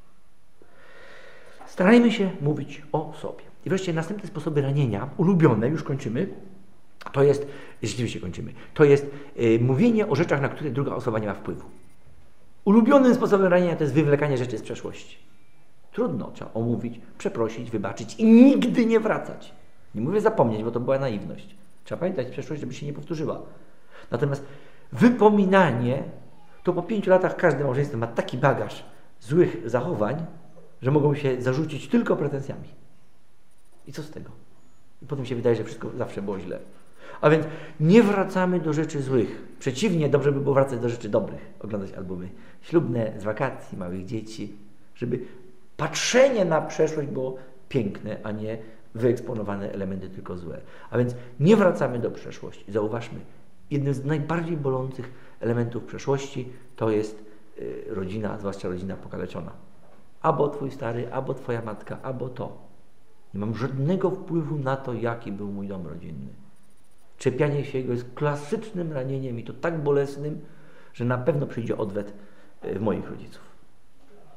Starajmy się mówić o sobie. I wreszcie następne sposoby ranienia, ulubione, już kończymy, to jest, rzeczywiście kończymy, to jest yy, mówienie o rzeczach, na które druga osoba nie ma wpływu. Ulubionym sposobem ranienia to jest wywlekanie rzeczy z przeszłości. Trudno, trzeba omówić, przeprosić, wybaczyć i nigdy nie wracać. Nie mówię zapomnieć, bo to była naiwność. Trzeba pamiętać przeszłość, żeby się nie powtórzyła. Natomiast wypominanie, to po pięciu latach każde małżeństwo ma taki bagaż złych zachowań, że mogą się zarzucić tylko pretensjami. I co z tego? I potem się wydaje, że wszystko zawsze było źle. A więc nie wracamy do rzeczy złych. Przeciwnie, dobrze by było wracać do rzeczy dobrych. Oglądać albumy ślubne, z wakacji, małych dzieci, żeby patrzenie na przeszłość było piękne, a nie wyeksponowane elementy tylko złe. A więc nie wracamy do przeszłości. Zauważmy, jednym z najbardziej bolących elementów przeszłości to jest y, rodzina, zwłaszcza rodzina pokaleczona. Albo twój stary, albo twoja matka, albo to. Nie mam żadnego wpływu na to, jaki był mój dom rodzinny. Czepianie się jego jest klasycznym ranieniem i to tak bolesnym, że na pewno przyjdzie odwet y, moich rodziców.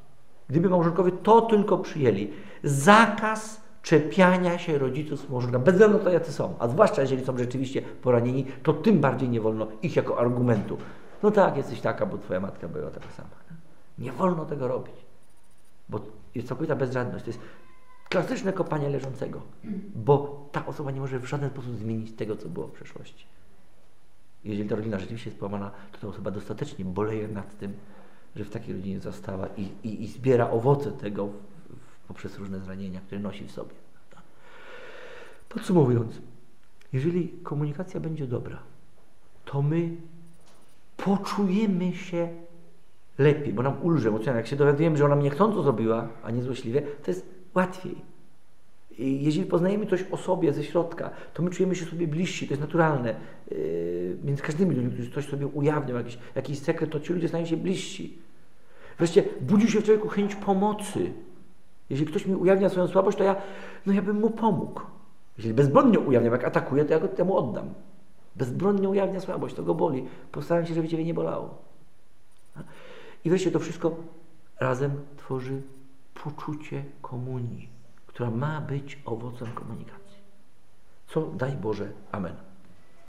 Gdyby małżonkowie to tylko przyjęli, zakaz czepiania się rodziców małżonka, bez względu na to, jacy są, a zwłaszcza jeżeli są rzeczywiście poranieni, to tym bardziej nie wolno ich jako argumentu. No tak, jesteś taka, bo twoja matka była taka sama. Nie wolno tego robić, bo jest całkowita bezradność. To jest klasyczne kopanie leżącego, bo ta osoba nie może w żaden sposób zmienić tego, co było w przeszłości. Jeżeli ta rodzina rzeczywiście jest połamana, to ta osoba dostatecznie boleje nad tym, że w takiej rodzinie została i, i, i zbiera owoce tego w, w, poprzez różne zranienia, które nosi w sobie. Podsumowując, jeżeli komunikacja będzie dobra, to my poczujemy się lepiej, bo nam ulży emocjonalnie. Jak się dowiadujemy, że ona mnie niechcąco zrobiła, a nie złośliwie, to jest łatwiej. I jeżeli poznajemy coś o sobie ze środka, to my czujemy się sobie bliżsi, to jest naturalne. Yy, między każdymi ludźmi, którzy coś sobie ujawnią, jakiś, jakiś sekret, to ci ludzie stają się bliżsi. Wreszcie budzi się w człowieku chęć pomocy. Jeżeli ktoś mi ujawnia swoją słabość, to ja, no ja bym mu pomógł. Jeżeli bezbronnie ujawniam, jak atakuje, to ja go temu oddam. Bezbronnie ujawnia słabość, to go boli. Postaram się, żeby ciebie nie bolało. I wreszcie to wszystko razem tworzy poczucie komunii, która ma być owocem komunikacji. Co daj Boże. Amen.